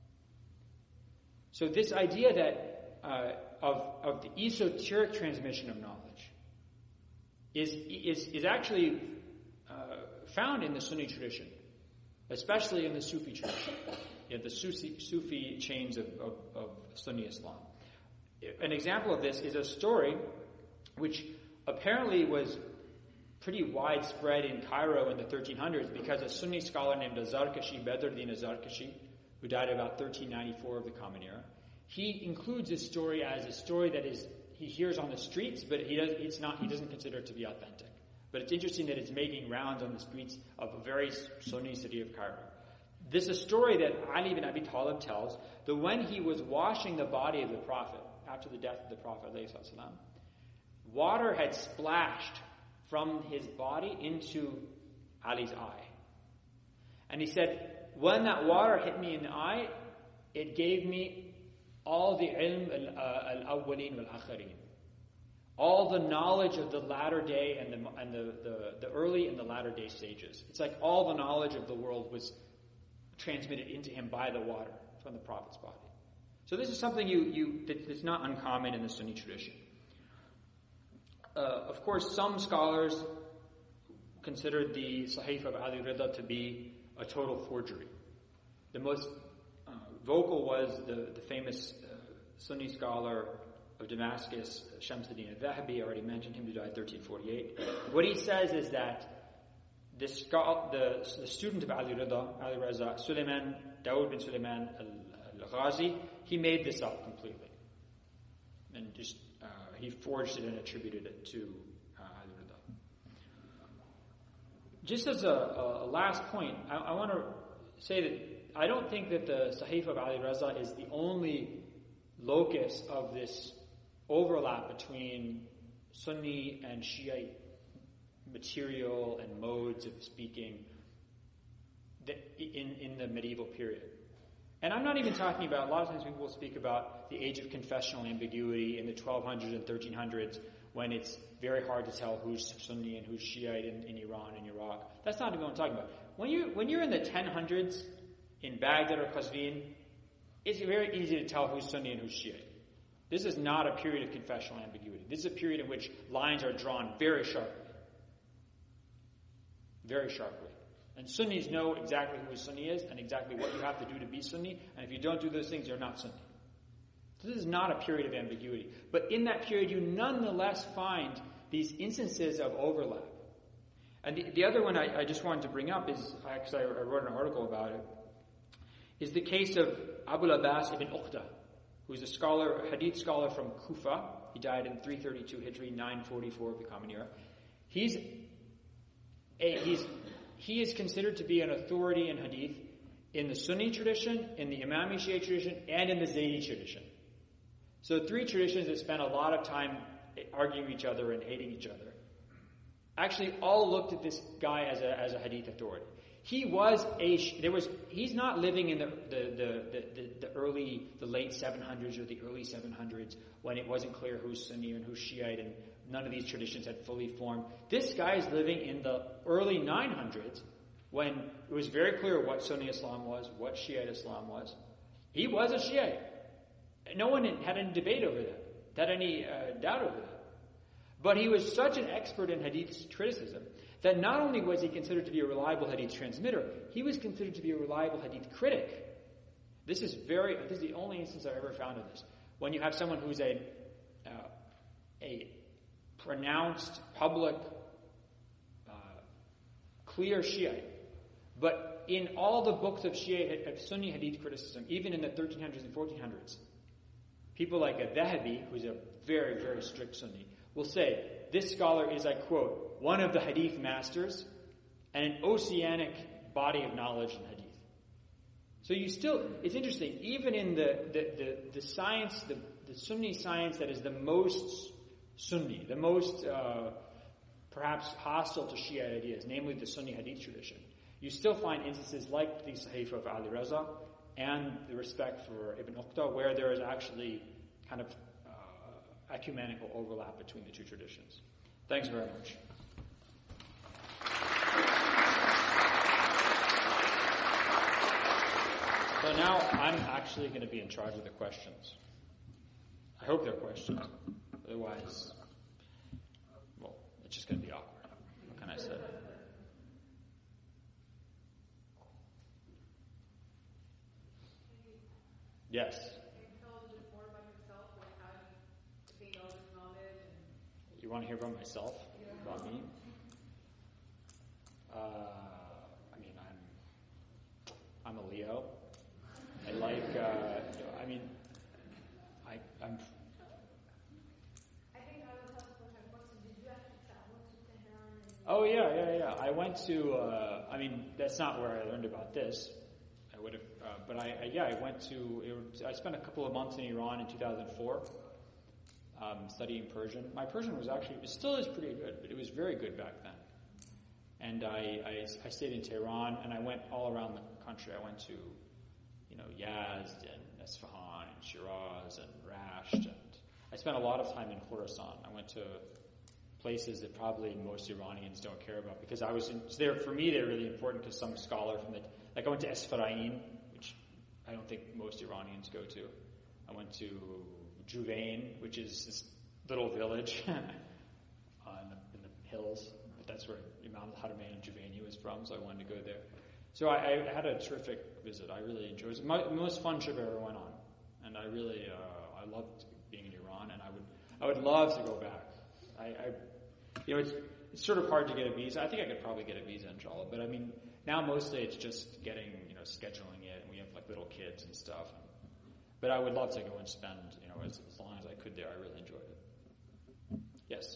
Speaker 3: So this idea that uh, of of the esoteric transmission of knowledge is is is actually uh, found in the Sunni tradition, especially in the Sufi tradition, you know, the Sufi, Sufi chains of, of, of Sunni Islam. An example of this is a story which apparently was pretty widespread in Cairo in the thirteen hundreds because a Sunni scholar named Azarkashi, Badruddin Azarkashi, who died about thirteen ninety-four of the Common Era, he includes this story as a story that is he hears on the streets, but he does it's not he doesn't consider it to be authentic. But it's interesting that it's making rounds on the streets of a very Sunni city of Cairo. This is a story that Ali ibn Abi Talib tells that when he was washing the body of the Prophet after the death of the Prophet, water had splashed from his body into Ali's eye. And he said, when that water hit me in the eye, it gave me all the ilm al-awwaleen wal-akharin. All the knowledge of the latter day and the and the, the, the early and the latter day stages. It's like all the knowledge of the world was transmitted into him by the water from the Prophet's body. So this is something you, you that's not uncommon in the Sunni tradition. Uh, of course, some scholars considered the Sahif of Ali Rida to be a total forgery. The most uh, vocal was the, the famous uh, Sunni scholar of Damascus, Shamsuddin al-Dhahabi. I already mentioned him, who died thirteen forty-eight. What he says is that the, the, the student of Ali Rida, Ali Raza, Suleiman, Dawood bin Suleiman al-Ghazi, he made this up completely. And just uh, he forged it and attributed it to uh, Ali Rida. Just as a, a last point, I, I want to say that I don't think that the Sahif of Ali Raza is the only locus of this overlap between Sunni and Shiite material and modes of speaking that in, in the medieval period. And I'm not even talking about, a lot of times people will speak about the age of confessional ambiguity in the twelve hundreds and thirteen hundreds when it's very hard to tell who's Sunni and who's Shiite in, in Iran and Iraq. That's not even what I'm talking about. When, you, when you're in the ten hundreds in Baghdad or Qazvin, it's very easy to tell who's Sunni and who's Shiite. This is not a period of confessional ambiguity. This is a period in which lines are drawn very sharply. Very sharply. And Sunnis know exactly who a Sunni is and exactly what you have to do to be Sunni. And if you don't do those things, you're not Sunni. So this is not a period of ambiguity. But in that period, you nonetheless find these instances of overlap. And the, the other one I, I just wanted to bring up is, actually I wrote an article about it, is the case of Abu Abbas ibn Uqda, who's a scholar, a hadith scholar from Kufa. He died in three thirty-two Hijri, nine forty-four of the Common Era. He's a, he's he is considered to be an authority in hadith in the Sunni tradition, in the Imami Shia tradition, and in the Zaydi tradition. So three traditions that spent a lot of time arguing with each other and hating each other actually all looked at this guy as a as a hadith authority. He was a there was he's not living in the the the, the, the early the late seven hundreds or the early seven hundreds when it wasn't clear who's Sunni and who's Shiite and none of these traditions had fully formed. This guy is living in the early nine hundreds when it was very clear what Sunni Islam was, what Shiite Islam was. He was a Shiite. No one had any debate over that, had any uh, doubt over that. But he was such an expert in hadith criticism that not only was he considered to be a reliable hadith transmitter, he was considered to be a reliable hadith critic. This is very, this is the only instance I've ever found of this. When you have someone who's a, uh, a pronounced, public, uh, clear Shiite, but in all the books of Shiite, of Sunni hadith criticism, even in the thirteen hundreds and fourteen hundreds, people like a Dhahabi, who's a very, very strict Sunni, will say, this scholar is, I quote, one of the hadith masters and an oceanic body of knowledge in hadith. So you still, it's interesting, even in the, the, the, the science, the, the Sunni science that is the most Sunni, the most uh, perhaps hostile to Shiite ideas, namely the Sunni hadith tradition, you still find instances like the Sahifa of Ali Raza and the respect for Ibn Uqta, where there is actually kind of uh, ecumenical overlap between the two traditions. Thanks very much. So now I'm actually going to be in charge of the questions. I hope they're questions. Otherwise, well, it's just going to be awkward. What can I say? Yes. You want to hear about myself? About me? Uh, I mean, I'm I'm a Leo. I like. Uh, I mean, I I'm.
Speaker 4: I think I was also my question. Did you actually travel to Tehran?
Speaker 3: Oh yeah, yeah, yeah. I went to. Uh, I mean, that's not where I learned about this. I would have, uh, but I, I yeah, I went to. It was, I spent a couple of months in Iran in two thousand four, um, studying Persian. My Persian was actually, it still is pretty good, but it was very good back then. And I, I, I stayed in Tehran, and I went all around the country. I went to, you know, Yazd and Isfahan and Shiraz and Rasht, and I spent a lot of time in Khorasan. I went to places that probably most Iranians don't care about, because I was in, there. For me, they're really important because some scholar from the, like I went to Esfarain, which I don't think most Iranians go to. I went to Juvain, which is this little village uh, in, the, in the hills, but that's where Imam al-Haramain al-Juvaini was from, so I wanted to go there. So I, I had a terrific visit. I really enjoyed it. It was the most fun trip I ever went on, and I really, uh, I loved being in Iran, and I would, I would love to go back. I, I you know, it's, it's sort of hard to get a visa. I think I could probably get a visa, inshallah, but I mean, now mostly it's just getting, you know, scheduling it, and we have like little kids and stuff. And, but I would love to go and spend, you know, as, as long as I could there. I really enjoyed it. Yes?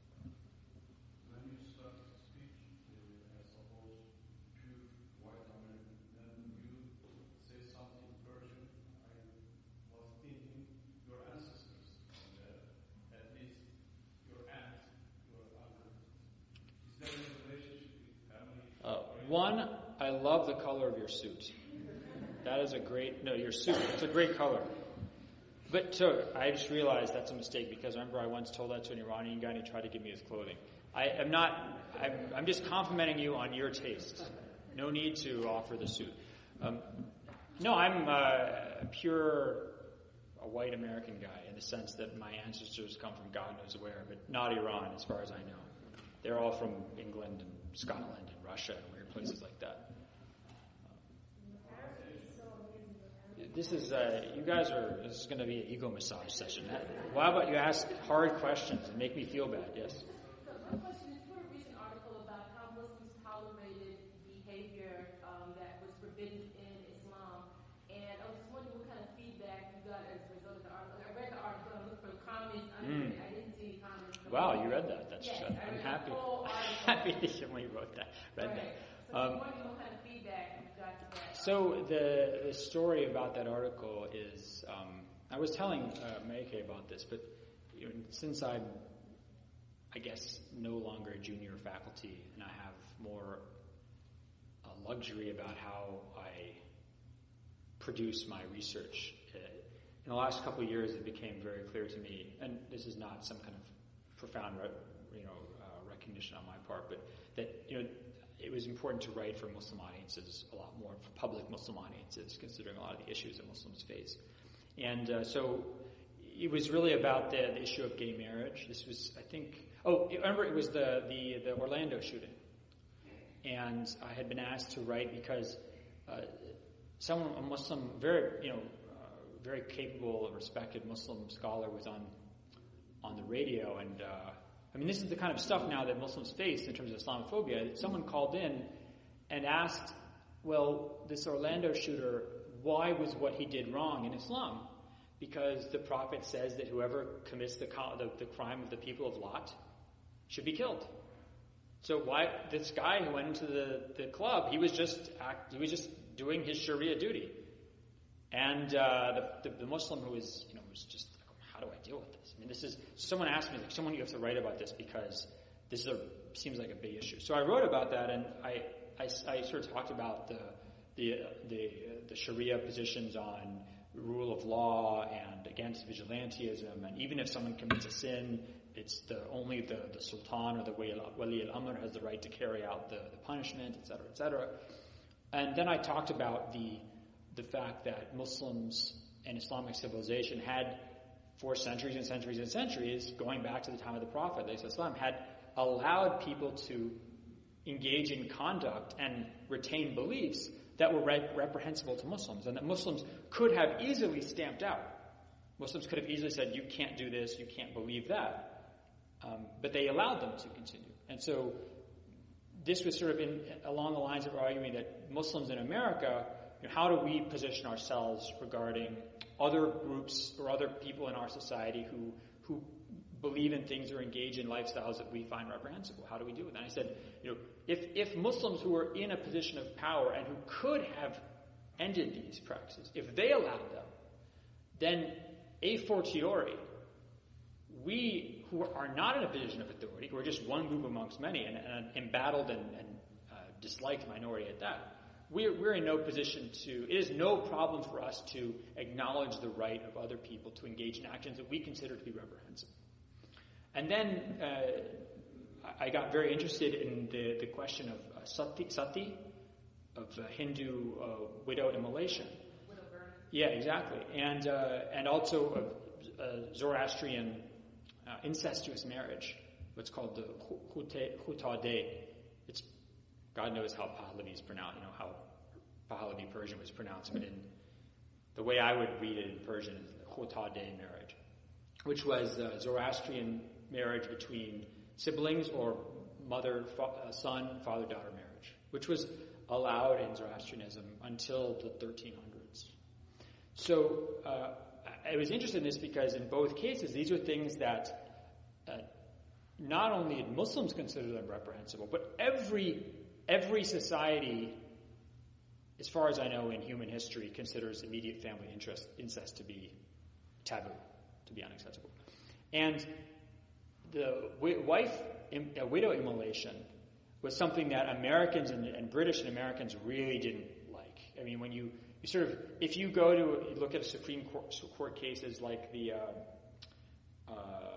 Speaker 5: When you start to speak, uh, I suppose, to white American, then you say something Persian. I was thinking your ancestors, uh, at least your aunt, your uncle. Is there any relationship with family?
Speaker 3: Uh, one, I love the color of your suit. That is a great, no, your suit, it's a great color. But so, I just realized that's a mistake, because I remember I once told that to an Iranian guy and he tried to give me his clothing. I am not, I'm, I'm just complimenting you on your taste. No need to offer the suit. Um, no, I'm uh, a pure, a white American guy, in the sense that my ancestors come from God knows where, but not Iran as far as I know. They're all from England and Scotland and Russia and weird places like that. This is, uh, you guys are, this is going to be an ego massage session. Well, how about you ask hard questions and make me feel bad? Yes?
Speaker 4: So my question is, you wrote a recent article about how Muslims tolerated behavior um, that was forbidden in Islam. And I was just wondering what kind of feedback you got as a result of the article. I read the article, I looked for comments under
Speaker 3: Mm.
Speaker 4: it. I didn't see any comments. From
Speaker 3: Wow,
Speaker 4: it.
Speaker 3: you read that. That's
Speaker 4: Yes,
Speaker 3: uh,
Speaker 4: I
Speaker 3: I'm
Speaker 4: read
Speaker 3: happy.
Speaker 4: the whole article.
Speaker 3: happy to hear when you wrote that. Read
Speaker 4: Right.
Speaker 3: that.
Speaker 4: So
Speaker 3: Um,
Speaker 4: I'm wondering what kind of feedback you got to that.
Speaker 3: So the, the story about that article is, um, I was telling uh, Meike about this, but you know, since I'm, I guess, no longer a junior faculty, and I have more uh, luxury about how I produce my research, uh, in the last couple of years it became very clear to me, and this is not some kind of profound, re- you know, uh, recognition on my part, but that, you know, it was important to write for Muslim audiences a lot more, for public Muslim audiences, considering a lot of the issues that Muslims face. And uh, so it was really about the, the issue of gay marriage. This was, I think, oh, remember it was the, the, the Orlando shooting. And I had been asked to write because uh, someone, a Muslim, very, you know, uh, very capable, respected Muslim scholar was on on the radio, and uh, I mean, this is the kind of stuff now that Muslims face in terms of Islamophobia. Someone called in and asked, well, this Orlando shooter, why was what he did wrong in Islam? Because the Prophet says that whoever commits the, the, the crime of the people of Lot should be killed. So why this guy who went into the, the club, he was just act, he was just doing his Sharia duty, and uh, the, the the Muslim who was you know was just like, how do I deal with this? I mean, this is someone asked me like someone you have to write about this because this is a seems like a big issue. So I wrote about that, and I I, I sort of talked about the the the, the Sharia positions on rule of law and against vigilantism, and even if someone commits a sin, it's the only the, the sultan or the wali al-amr has the right to carry out the, the punishment, et cetera, et cetera. And then I talked about the the fact that Muslims and Islamic civilization had, for centuries and centuries and centuries, going back to the time of the Prophet, Islam, had allowed people to engage in conduct and retain beliefs that were re- reprehensible to Muslims, and that Muslims could have easily stamped out. Muslims could have easily said, you can't do this, you can't believe that. Um, but they allowed them to continue. And so this was sort of in, along the lines of arguing that Muslims in America, you know, how do we position ourselves regarding other groups or other people in our society who who believe in things or engage in lifestyles that we find reprehensible? How do we do it? And I said, you know, if, if Muslims who are in a position of power and who could have ended these practices, if they allowed them, then a fortiori, we who are not in a position of authority, who are just one group amongst many, and an embattled and, and uh, disliked minority at that, we're, we're in no position to, it is no problem for us to acknowledge the right of other people to engage in actions that we consider to be reprehensible. And then uh, I got very interested in the, the question of uh, sati, sati, of uh, Hindu uh, widow immolation.
Speaker 4: Widow burning.
Speaker 3: Yeah, exactly. And uh, and also of uh, Zoroastrian uh, incestuous marriage, what's called the Khutadeh. It's, God knows how Pahlavi is pronounced, you know, how Pahlavi Persian was pronounced, but in the way I would read it in Persian is the Khutadeh marriage, which was uh, Zoroastrian marriage between siblings or mother, fa- son, father-daughter marriage, which was allowed in Zoroastrianism until the thirteen hundreds. So uh, I was interested in this because in both cases, these are things that uh, not only did Muslims consider them reprehensible, but every every society, as far as I know in human history, considers immediate family interest, incest to be taboo, to be unacceptable. And the wife, uh, widow immolation was something that Americans and, and British and Americans really didn't like. I mean, when you, you sort of, if you go to look at a Supreme Court, court cases like the, uh, uh,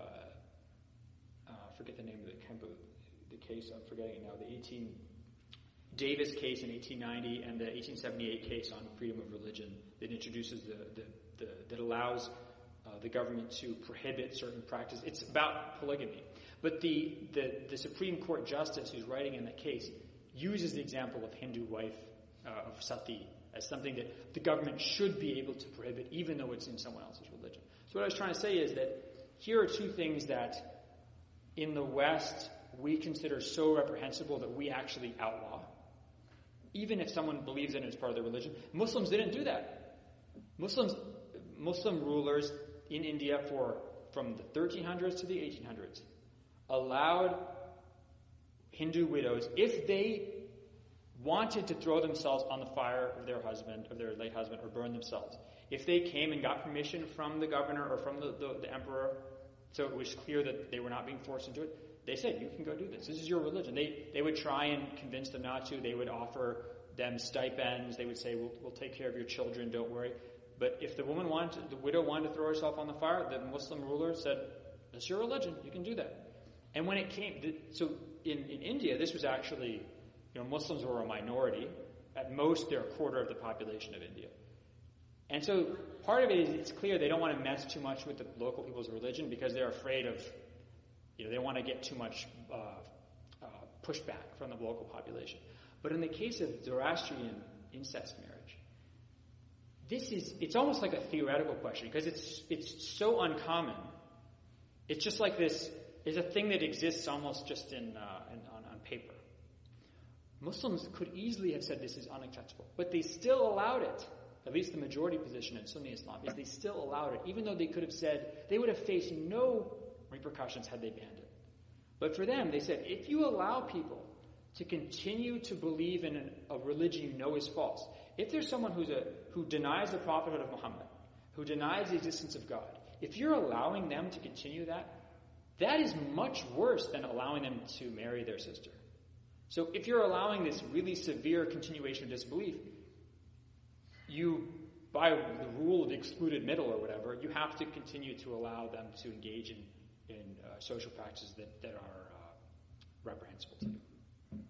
Speaker 3: uh, I forget the name of the, the case, I'm forgetting it now, the eighteen Davis case in eighteen ninety and the eighteen seventy-eight case on freedom of religion that introduces the, the, the that allows uh, the government to prohibit certain practices. It's about polygamy. But the, the, the Supreme Court justice who's writing in that case uses the example of Hindu wife, uh, of sati, as something that the government should be able to prohibit even though it's in someone else's religion. So what I was trying to say is that here are two things that in the West we consider so reprehensible that we actually outlaw, even if someone believes in it as part of their religion. Muslims didn't do that. Muslims, Muslim rulers in India for from the thirteen hundreds to the eighteen hundreds allowed Hindu widows, if they wanted to throw themselves on the fire of their husband, of their late husband, or burn themselves, if they came and got permission from the governor or from the, the, the emperor, so it was clear that they were not being forced into it, they said, you can go do this. This is your religion. They they would try and convince them not to. They would offer them stipends. They would say, we'll, we'll take care of your children, don't worry. But if the woman wanted to, the widow wanted to throw herself on the fire, the Muslim ruler said, it's your religion. You can do that. And when it came, so in, in India, this was actually, you You know, Muslims were a minority. At most, they're a quarter of the population of India. And so part of it is it's clear they don't want to mess too much with the local people's religion because they're afraid of, you know, they want to get too much uh, uh, pushback from the local population. But in the case of Zoroastrian incest marriage, this is, it's almost like a theoretical question because it's it's so uncommon. It's just like this, it's a thing that exists almost just in, uh, in on, on paper. Muslims could easily have said this is unacceptable, but they still allowed it. At least the majority position in Sunni Islam is they still allowed it, even though they could have said they would have faced no repercussions had they banned it. But for them, they said, if you allow people to continue to believe in an, a religion you know is false, if there's someone who's a, who denies the prophethood of Muhammad, who denies the existence of God, if you're allowing them to continue that, that is much worse than allowing them to marry their sister. So if you're allowing this really severe continuation of disbelief, you, by the rule of the excluded middle or whatever, you have to continue to allow them to engage in, in uh, social practices that, that are uh, reprehensible to you.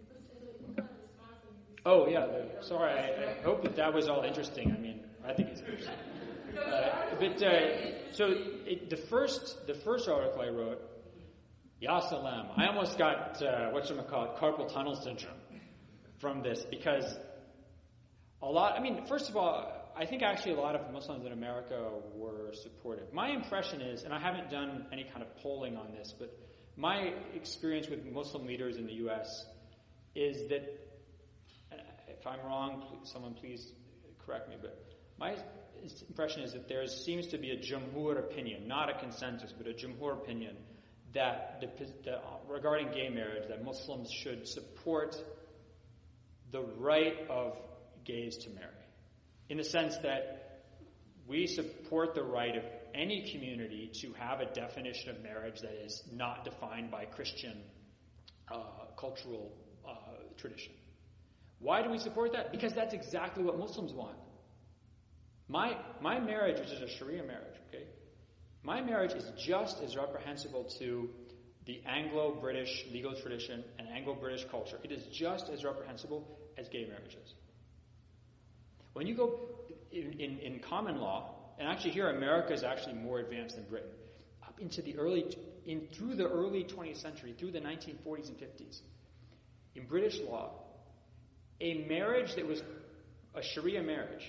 Speaker 3: Oh, yeah. The, sorry, I, I hope that that was all interesting. I mean, I think it's interesting. Uh, but uh, so it, the first the first article I wrote, Ya Salam, I almost got uh, whatchamacallit, carpal tunnel syndrome from this because a lot, I mean, first of all, I think actually a lot of Muslims in America were supportive. My impression is, and I haven't done any kind of polling on this, but my experience with Muslim leaders in the U S is that, if I'm wrong, please, someone please correct me, but my impression is that there seems to be a jumhur opinion, not a consensus, but a jumhur opinion that the, the, regarding gay marriage, that Muslims should support the right of gays to marry, in the sense that we support the right of any community to have a definition of marriage that is not defined by Christian uh, cultural uh, tradition. Why do we support that? Because that's exactly what Muslims want. My my marriage, which is a Sharia marriage, okay, my marriage is just as reprehensible to the Anglo-British legal tradition and Anglo-British culture. It is just as reprehensible as gay marriages. When you go in, in, in common law, and actually here America is actually more advanced than Britain, up into the early, in through the early twentieth century, through the nineteen forties and fifties, in British law, a marriage that was a Sharia marriage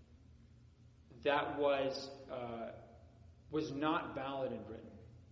Speaker 3: that was uh, was not valid in Britain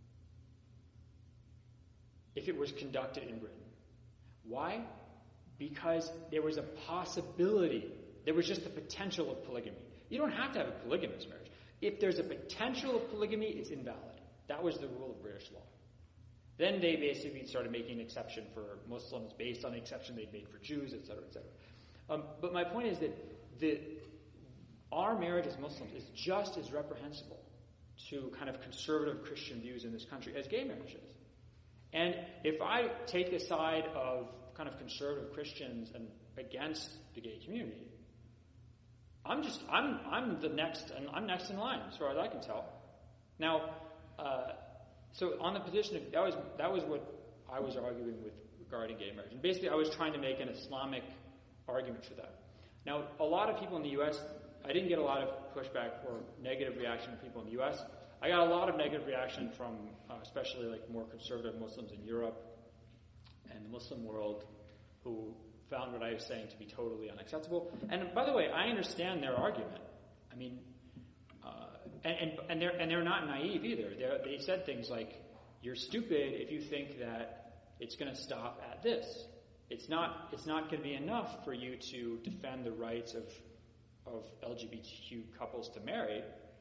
Speaker 3: if it was conducted in Britain. Why? Because there was a possibility. There was just the potential of polygamy. You don't have to have a polygamous marriage. If there's a potential of polygamy, it's invalid. That was the rule of British law. Then they basically started making an exception for Muslims based on the exception they'd made for Jews, et cetera, et cetera. Um, but my point is that the, our marriage as Muslims is just as reprehensible to kind of conservative Christian views in this country as gay marriage is. And if I take the side of kind of conservative Christians and against the gay community, I'm just, I'm I'm the next, and I'm next in line, as far as I can tell. Now, uh, so on the position of, that was, that was what I was arguing with regarding gay marriage. And basically I was trying to make an Islamic argument for that. Now, a lot of people in the U S, I didn't get a lot of pushback or negative reaction from people in the U S. I got a lot of negative reaction from uh, especially like more conservative Muslims in Europe and the Muslim world who found what I was saying to be totally unacceptable. And by the way, I understand their argument. I mean, uh, and, and and they're and they're not naive either. They're, they said things like, "You're stupid if you think that it's going to stop at this. It's not. It's not going to be enough for you to defend the rights of of L G B T Q couples to marry.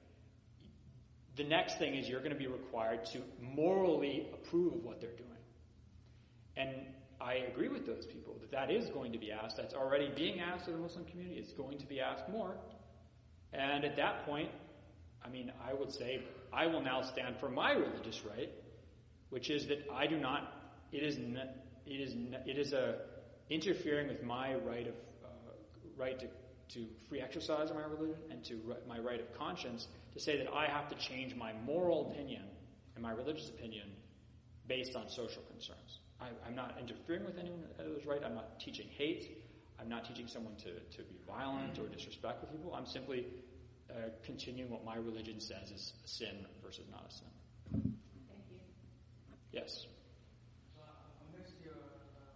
Speaker 3: The next thing is you're going to be required to morally approve of what they're doing." And I agree with those people that that is going to be asked. That's already being asked of the Muslim community. It's going to be asked more. And at that point, I mean, I would say I will now stand for my religious right, which is that I do not. It is. N- it is. N- it is a interfering with my right of uh, right to, to free exercise of my religion and to r- my right of conscience to say that I have to change my moral opinion and my religious opinion based on social concerns. I, I'm not interfering with anyone else's right. I'm not teaching hate. I'm not teaching someone to, to be violent or disrespectful people. I'm simply uh, continuing what my religion says is a sin versus not a sin.
Speaker 4: Thank you.
Speaker 3: Yes.
Speaker 6: So I missed your uh,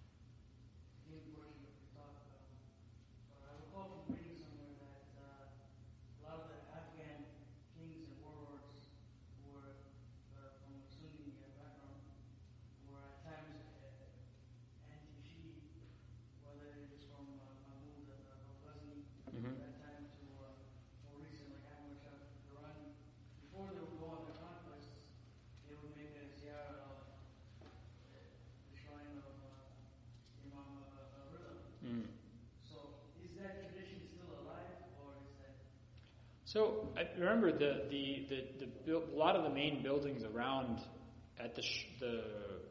Speaker 6: main portion of your talk, um, but I recall from reading somewhere that uh, a lot of the Afghan kings and warlords who were uh, from a Sunni uh, background were at times uh, anti-Shi'i, whether it was from uh, Mahmud al-Ghazni
Speaker 3: Mm-hmm.
Speaker 6: at that time to uh, more recent like Ahmad Shah Durrani. Before they would go on their conquests, they would make a ziyarah of uh, the shrine of uh, Imam uh, Rida.
Speaker 3: Mm.
Speaker 6: So is that tradition still alive, or is that?
Speaker 3: So I remember the the the, the build, a lot of the main buildings around at the sh- the,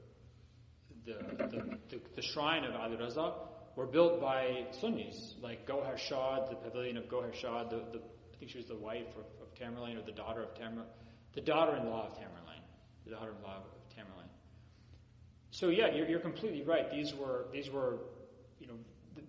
Speaker 3: the the the the shrine of Ali Raza were built by Sunnis, like Gohar Shah, the pavilion of Gohar Shah, the, the I think she was the wife of, of Tamerlane or the daughter of Tamerlane, the daughter-in-law of Tamerlane, the daughter-in-law of Tamerlane. So yeah, you're, you're completely right. These were these were, you know, the,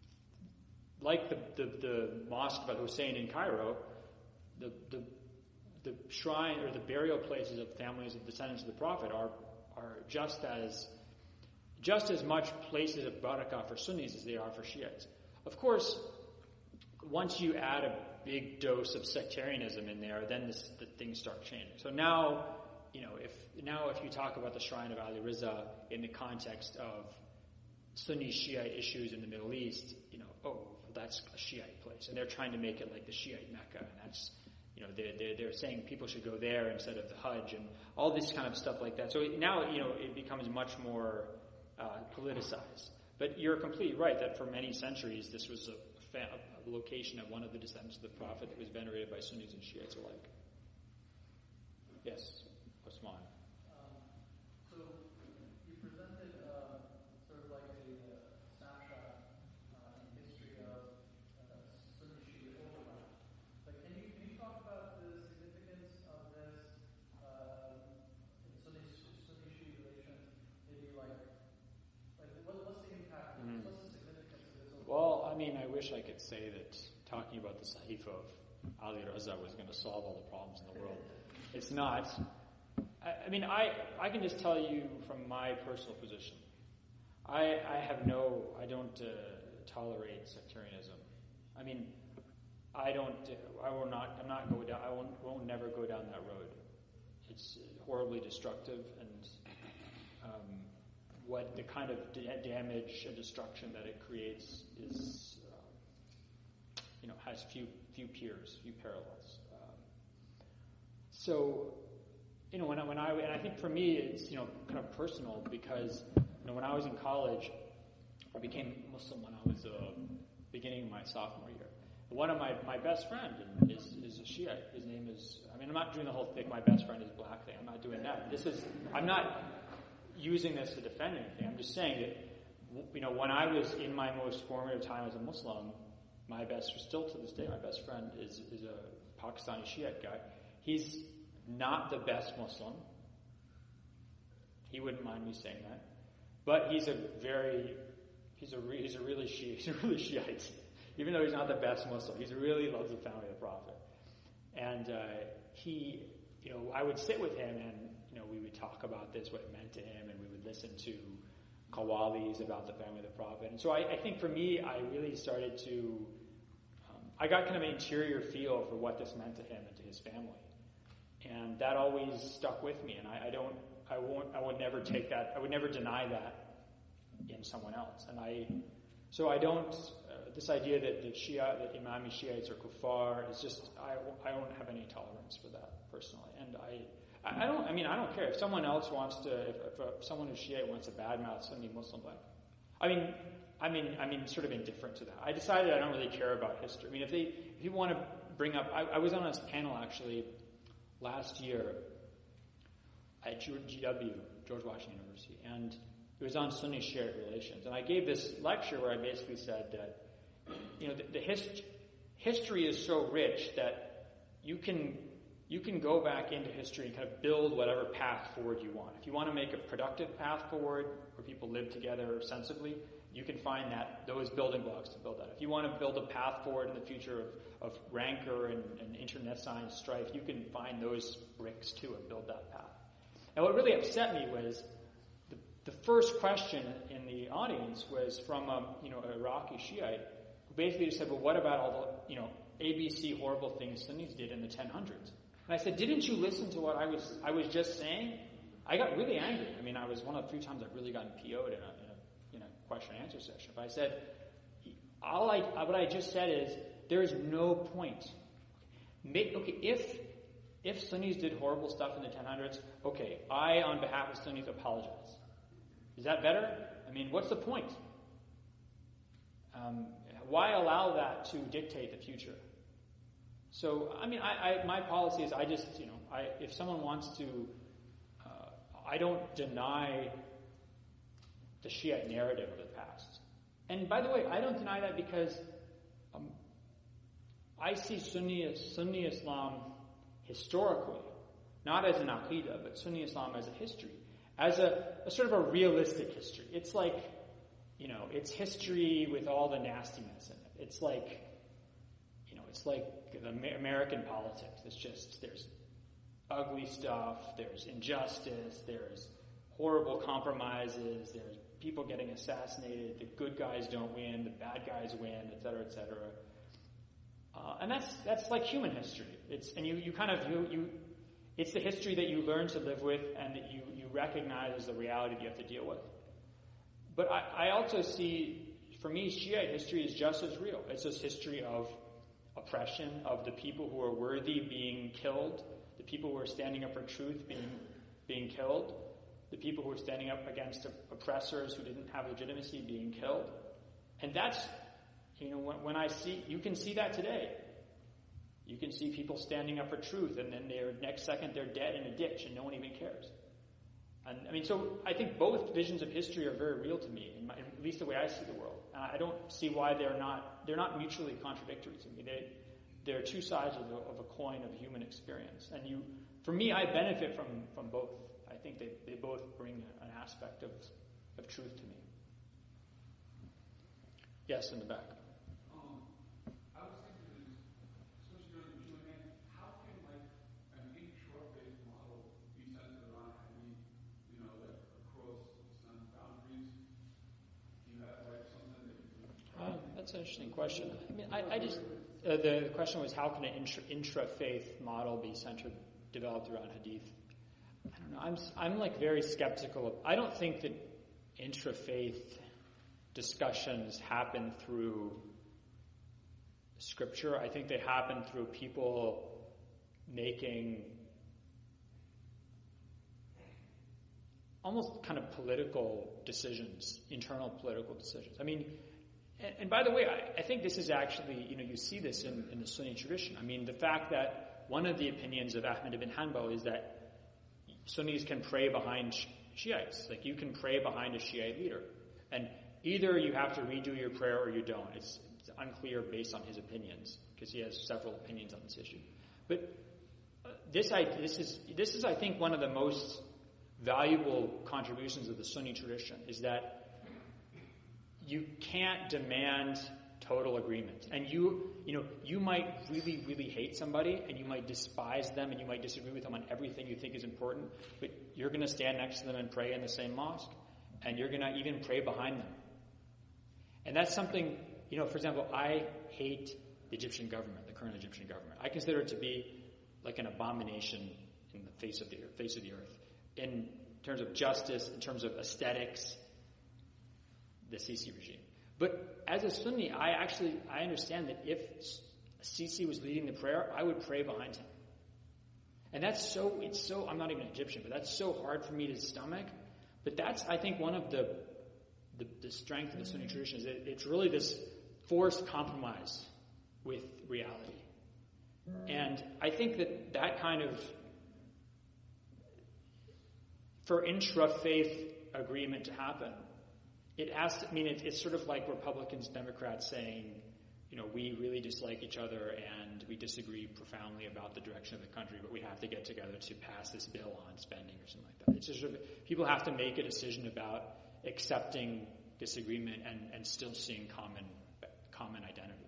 Speaker 3: like the, the the mosque of Hussein in Cairo, the the the shrine or the burial places of families of descendants of the Prophet are are just as just as much places of barakah for Sunnis as they are for Shiites. Of course, once you add a big dose of sectarianism in there, then this, the things start changing. So now, you know, if now if you talk about the shrine of Ali Riza in the context of Sunni Shiite issues in the Middle East, you know, oh, that's a Shiite place, and they're trying to make it like the Shiite Mecca, and that's, you know, they're, they're, they're saying people should go there instead of the Hajj, and all this kind of stuff like that. So now, you know, it becomes much more uh, politicized. But you're completely right that for many centuries this was a, fa- a location of one of the descendants of the Prophet that was venerated by Sunnis and Shiites alike. Yes, Osman.
Speaker 7: Um, so you presented uh, sort of like a uh, snapshot uh, in history of uh, Sunni Shia overlap. But can you can you talk about the significance of this uh, Sunni Sunni Shia relations? Maybe like like what, what's the impact?
Speaker 3: Mm.
Speaker 7: What's the significance of this? Overlap?
Speaker 3: Well, I mean, I wish I could say that talking about the Sahifa of Ali Raza was going to solve all the problems in the world. It's not. I, I mean, I, I can just tell you from my personal position. I I have no, I don't uh, tolerate sectarianism. I mean, I don't, I will not, I'm not go down, I won't, won't never go down that road. It's horribly destructive, and um, what the kind of da- damage and destruction that it creates is, uh, you know, has few few peers, few parallels. Um, so, you know, when I, when I and I think for me it's, you know, kind of personal because, you know, when I was in college, I became Muslim when I was uh, beginning of my sophomore year. One of my, my best friend is is a Shiite. His name is, I mean, I'm not doing the whole thing, my best friend is black thing. I'm not doing that. This is, I'm not using this to defend anything. I'm just saying that, you know, when I was in my most formative time as a Muslim, my best, still to this day, my best friend is, is a Pakistani Shiite guy. He's not the best Muslim. He wouldn't mind me saying that. But he's a very, he's a, re, he's a really Shiite, he's a really Shiite. Even though he's not the best Muslim, he really loves the family of the Prophet. And uh, he, you know, I would sit with him and, you know, we would talk about this, what it meant to him, and we would listen to qawalis about the family of the Prophet. And so I, I think for me, I really started to, um, I got kind of an interior feel for what this meant to him and to his family. And that always stuck with me, and I, I don't, I won't, I would never take that, I would never deny that in someone else. And I, so I don't, uh, this idea that the Shia, that Imami Shiites are kuffar is just, I, I don't have any tolerance for that personally. And I, I don't, I mean, I don't care. If someone else wants to, if, if, if someone who's Shiite wants to badmouth Sunni Muslim, like, I mean, I mean, I mean, sort of indifferent to that. I decided I don't really care about history. I mean, if they, if you want to bring up, I, I was on this panel actually last year at G W, George Washington University, and it was on Sunni Shiite relations. And I gave this lecture where I basically said that, you know, the, the hist- history is so rich that you can you can go back into history and kind of build whatever path forward you want. If you want to make a productive path forward where people live together sensibly, you can find that those building blocks to build that. If you want to build a path forward in the future of, of rancor and, and internecine strife, you can find those bricks too and build that path. And what really upset me was the, the first question in the audience was from um, you know, an Iraqi Shiite who basically just said, well, what about all the, you know, A B C horrible things Sunnis did in the ten hundreds? And I said, didn't you listen to what I was I was just saying? I got really angry. I mean, I was one of the few times I've really gotten P O'd in a, in a, in a question and answer session. But I said, all I, what I just said is, there is no point. Make, okay, if if Sunnis did horrible stuff in the ten hundreds, okay, I, on behalf of Sunnis, apologize. Is that better? I mean, what's the point? Um, why allow that to dictate the future? So, I mean, I, I, my policy is I just, you know, I, if someone wants to, uh, I don't deny the Shiite narrative of the past. And by the way, I don't deny that because um, I see Sunni, Sunni Islam historically, not as an aqidah, but Sunni Islam as a history, as a, a sort of a realistic history. It's like, you know, it's history with all the nastiness in it. It's like, you know, it's like the American politics. It's just, there's ugly stuff, there's injustice, there's horrible compromises, there's people getting assassinated, the good guys don't win, the bad guys win, et cetera, et cetera. Uh, and that's that's like human history. It's and you, you kind of you you it's the history that you learn to live with and that you, you recognize as the reality that you have to deal with. But I, I also see, for me, Shiite history is just as real. It's this history of oppression, of the people who are worthy being killed, the people who are standing up for truth being being killed, the people who are standing up against oppressors who didn't have legitimacy being killed. And that's, you know, when, when I see, you can see that today. You can see people standing up for truth, and then they're, next second they're dead in a ditch, and no one even cares. And I mean, so I think both visions of history are very real to me, in my, at least the way I see the world. And I don't see why they're not, they're not mutually contradictory to me. They, they're two sides of, the, of a coin of human experience. And you, for me, I benefit from, from both. I think they, they both bring an aspect of, of truth to me. Yes, in the back.
Speaker 5: Um, I was thinking, especially during the Q and A, how can like an intra-faith model be centered around any, you know, like across Islamic boundaries? Do you have like something that you can?
Speaker 3: Um, that's an interesting question. I mean, I, I just uh, the question was how can an intra, intra-faith model be centered, developed around Hadith? I don't know. I'm I'm like very skeptical of. I don't think that intra-faith discussions happen through scripture. I think they happen through people making almost kind of political decisions, internal political decisions. I mean, and, and by the way, I, I think this is actually, you know, you see this in, in the Sunni tradition. I mean, the fact that one of the opinions of Ahmad ibn Hanbal is that Sunnis can pray behind Shiites. Like, you can pray behind a Shiite leader. And either you have to redo your prayer or you don't. It's, it's unclear based on his opinions, because he has several opinions on this issue. But uh, this, I, this is, this is, I think, one of the most valuable contributions of the Sunni tradition, is that you can't demand total agreement. And you, you know, you might really, really hate somebody, and you might despise them, and you might disagree with them on everything you think is important, but you're going to stand next to them and pray in the same mosque, and you're going to even pray behind them. And that's something, you know, for example, I hate the Egyptian government, the current Egyptian government. I consider it to be like an abomination in the face of the face of the earth. In terms of justice, in terms of aesthetics, the Sisi regime. But as a Sunni, I actually, I understand that if Sisi was leading the prayer, I would pray behind him. And that's so, it's so, I'm not even Egyptian, but that's so hard for me to stomach. But that's, I think, one of the the, the strength of the Sunni tradition is that it's really this forced compromise with reality. And I think that that kind of, for intra-faith agreement to happen, it has to, I mean, it, it's sort of like Republicans, Democrats saying, you know, we really dislike each other and we disagree profoundly about the direction of the country, but we have to get together to pass this bill on spending or something like that. It's just people have to make a decision about accepting disagreement and, and still seeing common common identity.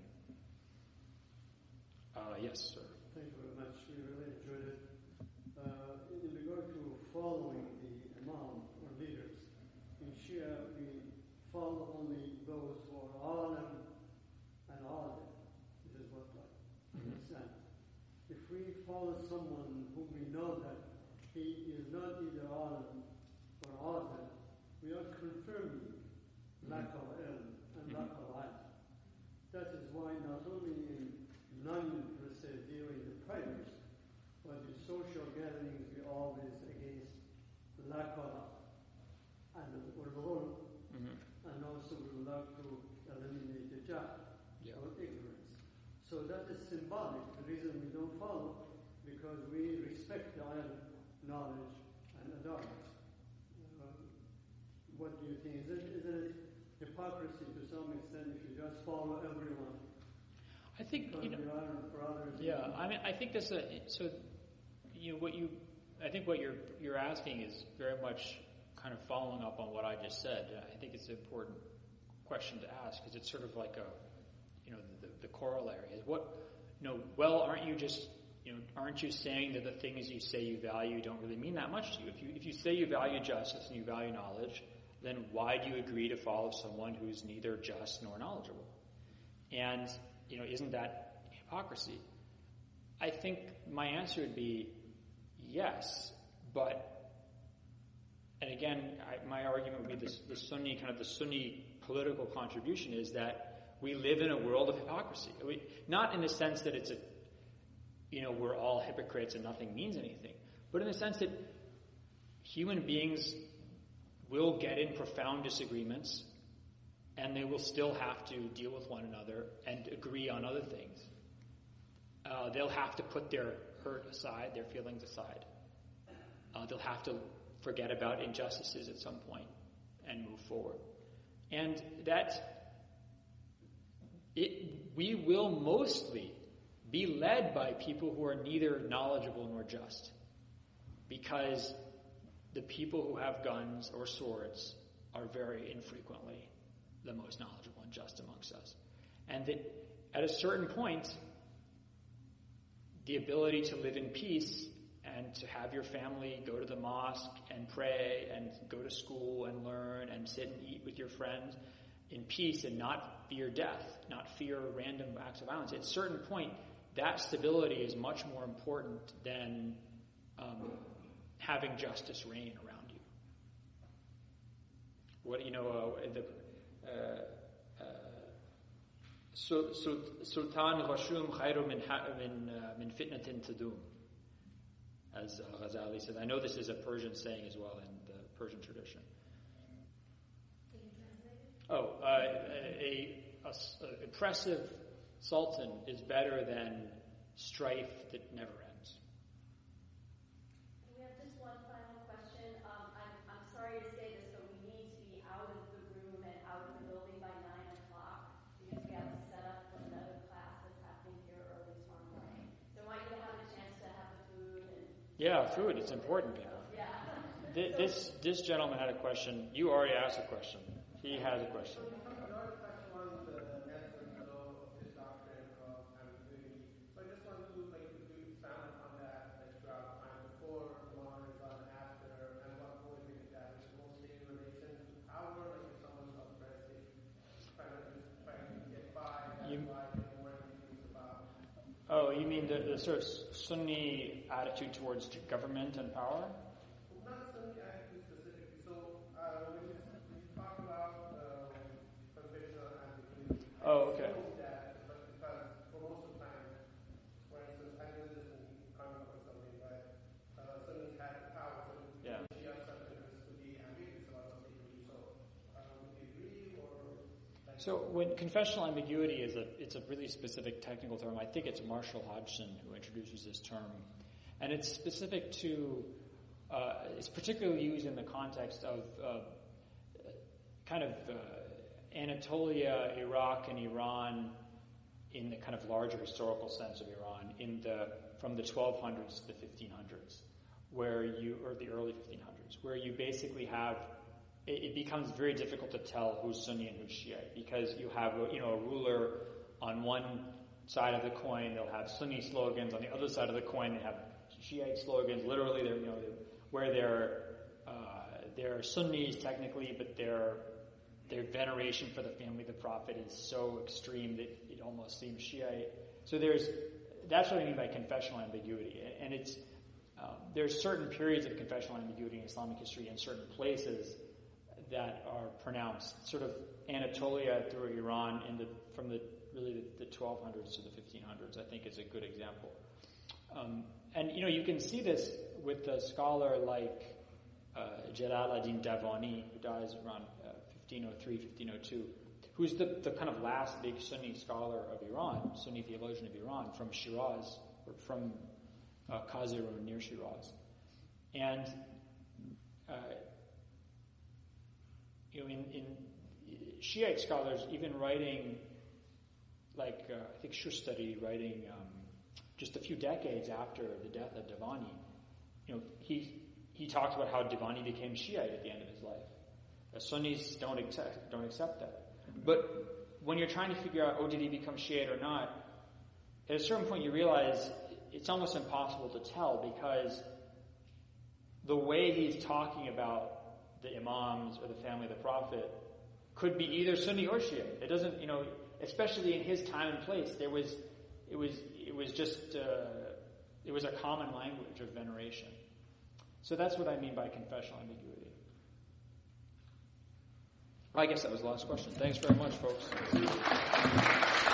Speaker 3: Uh, yes, sir.
Speaker 8: Thank you very much. We really enjoyed it. Uh, in regard to following the imam or leaders, in Shia we follow only those who are alim and alim. This is what I understand. If we follow someone whom we know that he is not either alim or alim, we are confirming lack of ilm and lack of alim. That is why not only in London per se during the prayers, but in social gatherings we always against lack of and ulul,
Speaker 3: Mm-hmm.
Speaker 8: and also we would like to eliminate the jahl
Speaker 3: Yeah.
Speaker 8: or ignorance. So that is symbolic. The reason we don't follow because we respect the ilm, knowledge and adornment. Uh, what do you think? Is it, is it hypocrisy to some extent if you just follow everyone?
Speaker 3: I think,
Speaker 8: Because
Speaker 3: you know,
Speaker 8: we are brothers.
Speaker 3: yeah, I mean, I think that's a, so, you know, what you, I think what you're, you're asking is very much kind of following up on what I just said. I think it's an important question to ask because it's sort of like a, you know, the, the corollary is what, you know, well, aren't you just, you know, aren't you saying that the things you say you value don't really mean that much to you? If you, if you say you value justice and you value knowledge, then why do you agree to follow someone who's neither just nor knowledgeable? And, you know, isn't that hypocrisy? I think my answer would be yes, but, and again, I, my argument would be this, the Sunni, kind of the Sunni political contribution is that we live in a world of hypocrisy. We, not in the sense that it's a, you know, we're all hypocrites and nothing means anything, but in the sense that human beings will get in profound disagreements and they will still have to deal with one another and agree on other things. Uh, they'll have to put their hurt aside, their feelings aside. Uh, they'll have to forget about injustices at some point and move forward. And that it, we will mostly be led by people who are neither knowledgeable nor just, because the people who have guns or swords are very infrequently the most knowledgeable and just amongst us. And that at a certain point, the ability to live in peace and to have your family go to the mosque and pray and go to school and learn and sit and eat with your friends in peace and not fear death, not fear random acts of violence. At a certain point, that stability is much more important than um, having justice reign around you. What, you know, uh, the uh, uh, so, so, Sultan Ghashum khayru min min uh, min fitnatin tadum, as uh, Ghazali said. I know this is a Persian saying as well in the Persian tradition. Oh, uh, a, a, a oppressive sultan is better than strife that never ends.
Speaker 2: We have just one final question. Um, I'm, I'm sorry to say this, but we need to be out of the room and out of the building by nine o'clock because we have to set up for another class that's happening here early tomorrow morning. So I want you to have a chance to have the food and.
Speaker 3: Yeah, food. It's important, people.
Speaker 2: Yeah.
Speaker 3: This, this this gentleman had a question. You already asked a question. He has a question.
Speaker 5: Another question on the network below of this doctrine of ambiguity. So I just wanted to like to expand upon that like throughout time before the modern Islam and after, and what motivated that. Is it mostly in relation to power, like if someone's oppressed, they kind of just trying to get by, that's
Speaker 3: You-
Speaker 5: why they're more confused about.
Speaker 3: Oh, you mean the, the sort of Sunni attitude towards government and power?
Speaker 5: Not Sunni attitude specifically. So uh, when you, when you talk about um, conventional ambiguity,
Speaker 3: Oh, okay.
Speaker 5: I assume that, but because for most of the time, for instance, I know this in comic book or something, but uh, Sunnis had the power, so
Speaker 3: Yeah.
Speaker 5: Shia sometimes to be ambiguous about something to do so. Uh, would you agree or? Like,
Speaker 3: So when confessional ambiguity is a it's a really specific technical term. I think it's Marshall Hodgson who introduces this term, and it's specific to uh, it's particularly used in the context of uh, kind of uh, Anatolia, Iraq, and Iran in the kind of larger historical sense of Iran in the from the twelve hundreds to the fifteen hundreds, where you or the early fifteen hundreds, where you basically have it, it becomes very difficult to tell who's Sunni and who's Shiite, because you have you know a ruler on one side of the coin, they'll have Sunni slogans. On the other side of the coin, they have Shiite slogans. Literally, they're you know they're, where they're uh, they're Sunnis technically, but their their veneration for the family of the Prophet is so extreme that it almost seems Shiite. So there's that's what I mean by confessional ambiguity, and it's um, there's certain periods of confessional ambiguity in Islamic history in certain places that are pronounced. Sort of Anatolia through Iran in the from the really the, the twelve hundreds to the fifteen hundreds, I think, is a good example. Um, and, you know, you can see this with a scholar like uh, Jalaluddin Davani, who dies around uh, fifteen oh three, fifteen oh two, who's the, the kind of last big Sunni scholar of Iran, Sunni theologian of Iran, from Shiraz, or from uh, Khazirun near Shiraz. And, uh, you know, in, in Shiite scholars, even writing, like, uh, I think Shustari, writing um, just a few decades after the death of Davani, you know, he he talks about how Davani became Shiite at the end of his life. The Sunnis don't accept, don't accept that. But when you're trying to figure out, oh, did he become Shiite or not, at a certain point you realize it's almost impossible to tell, because the way he's talking about the Imams or the family of the Prophet could be either Sunni or Shiite. It doesn't, you know, especially in his time and place, there was, it was, it was just, uh, it was a common language of veneration. So that's what I mean by confessional ambiguity. I guess that was the last question. Thanks very much, folks.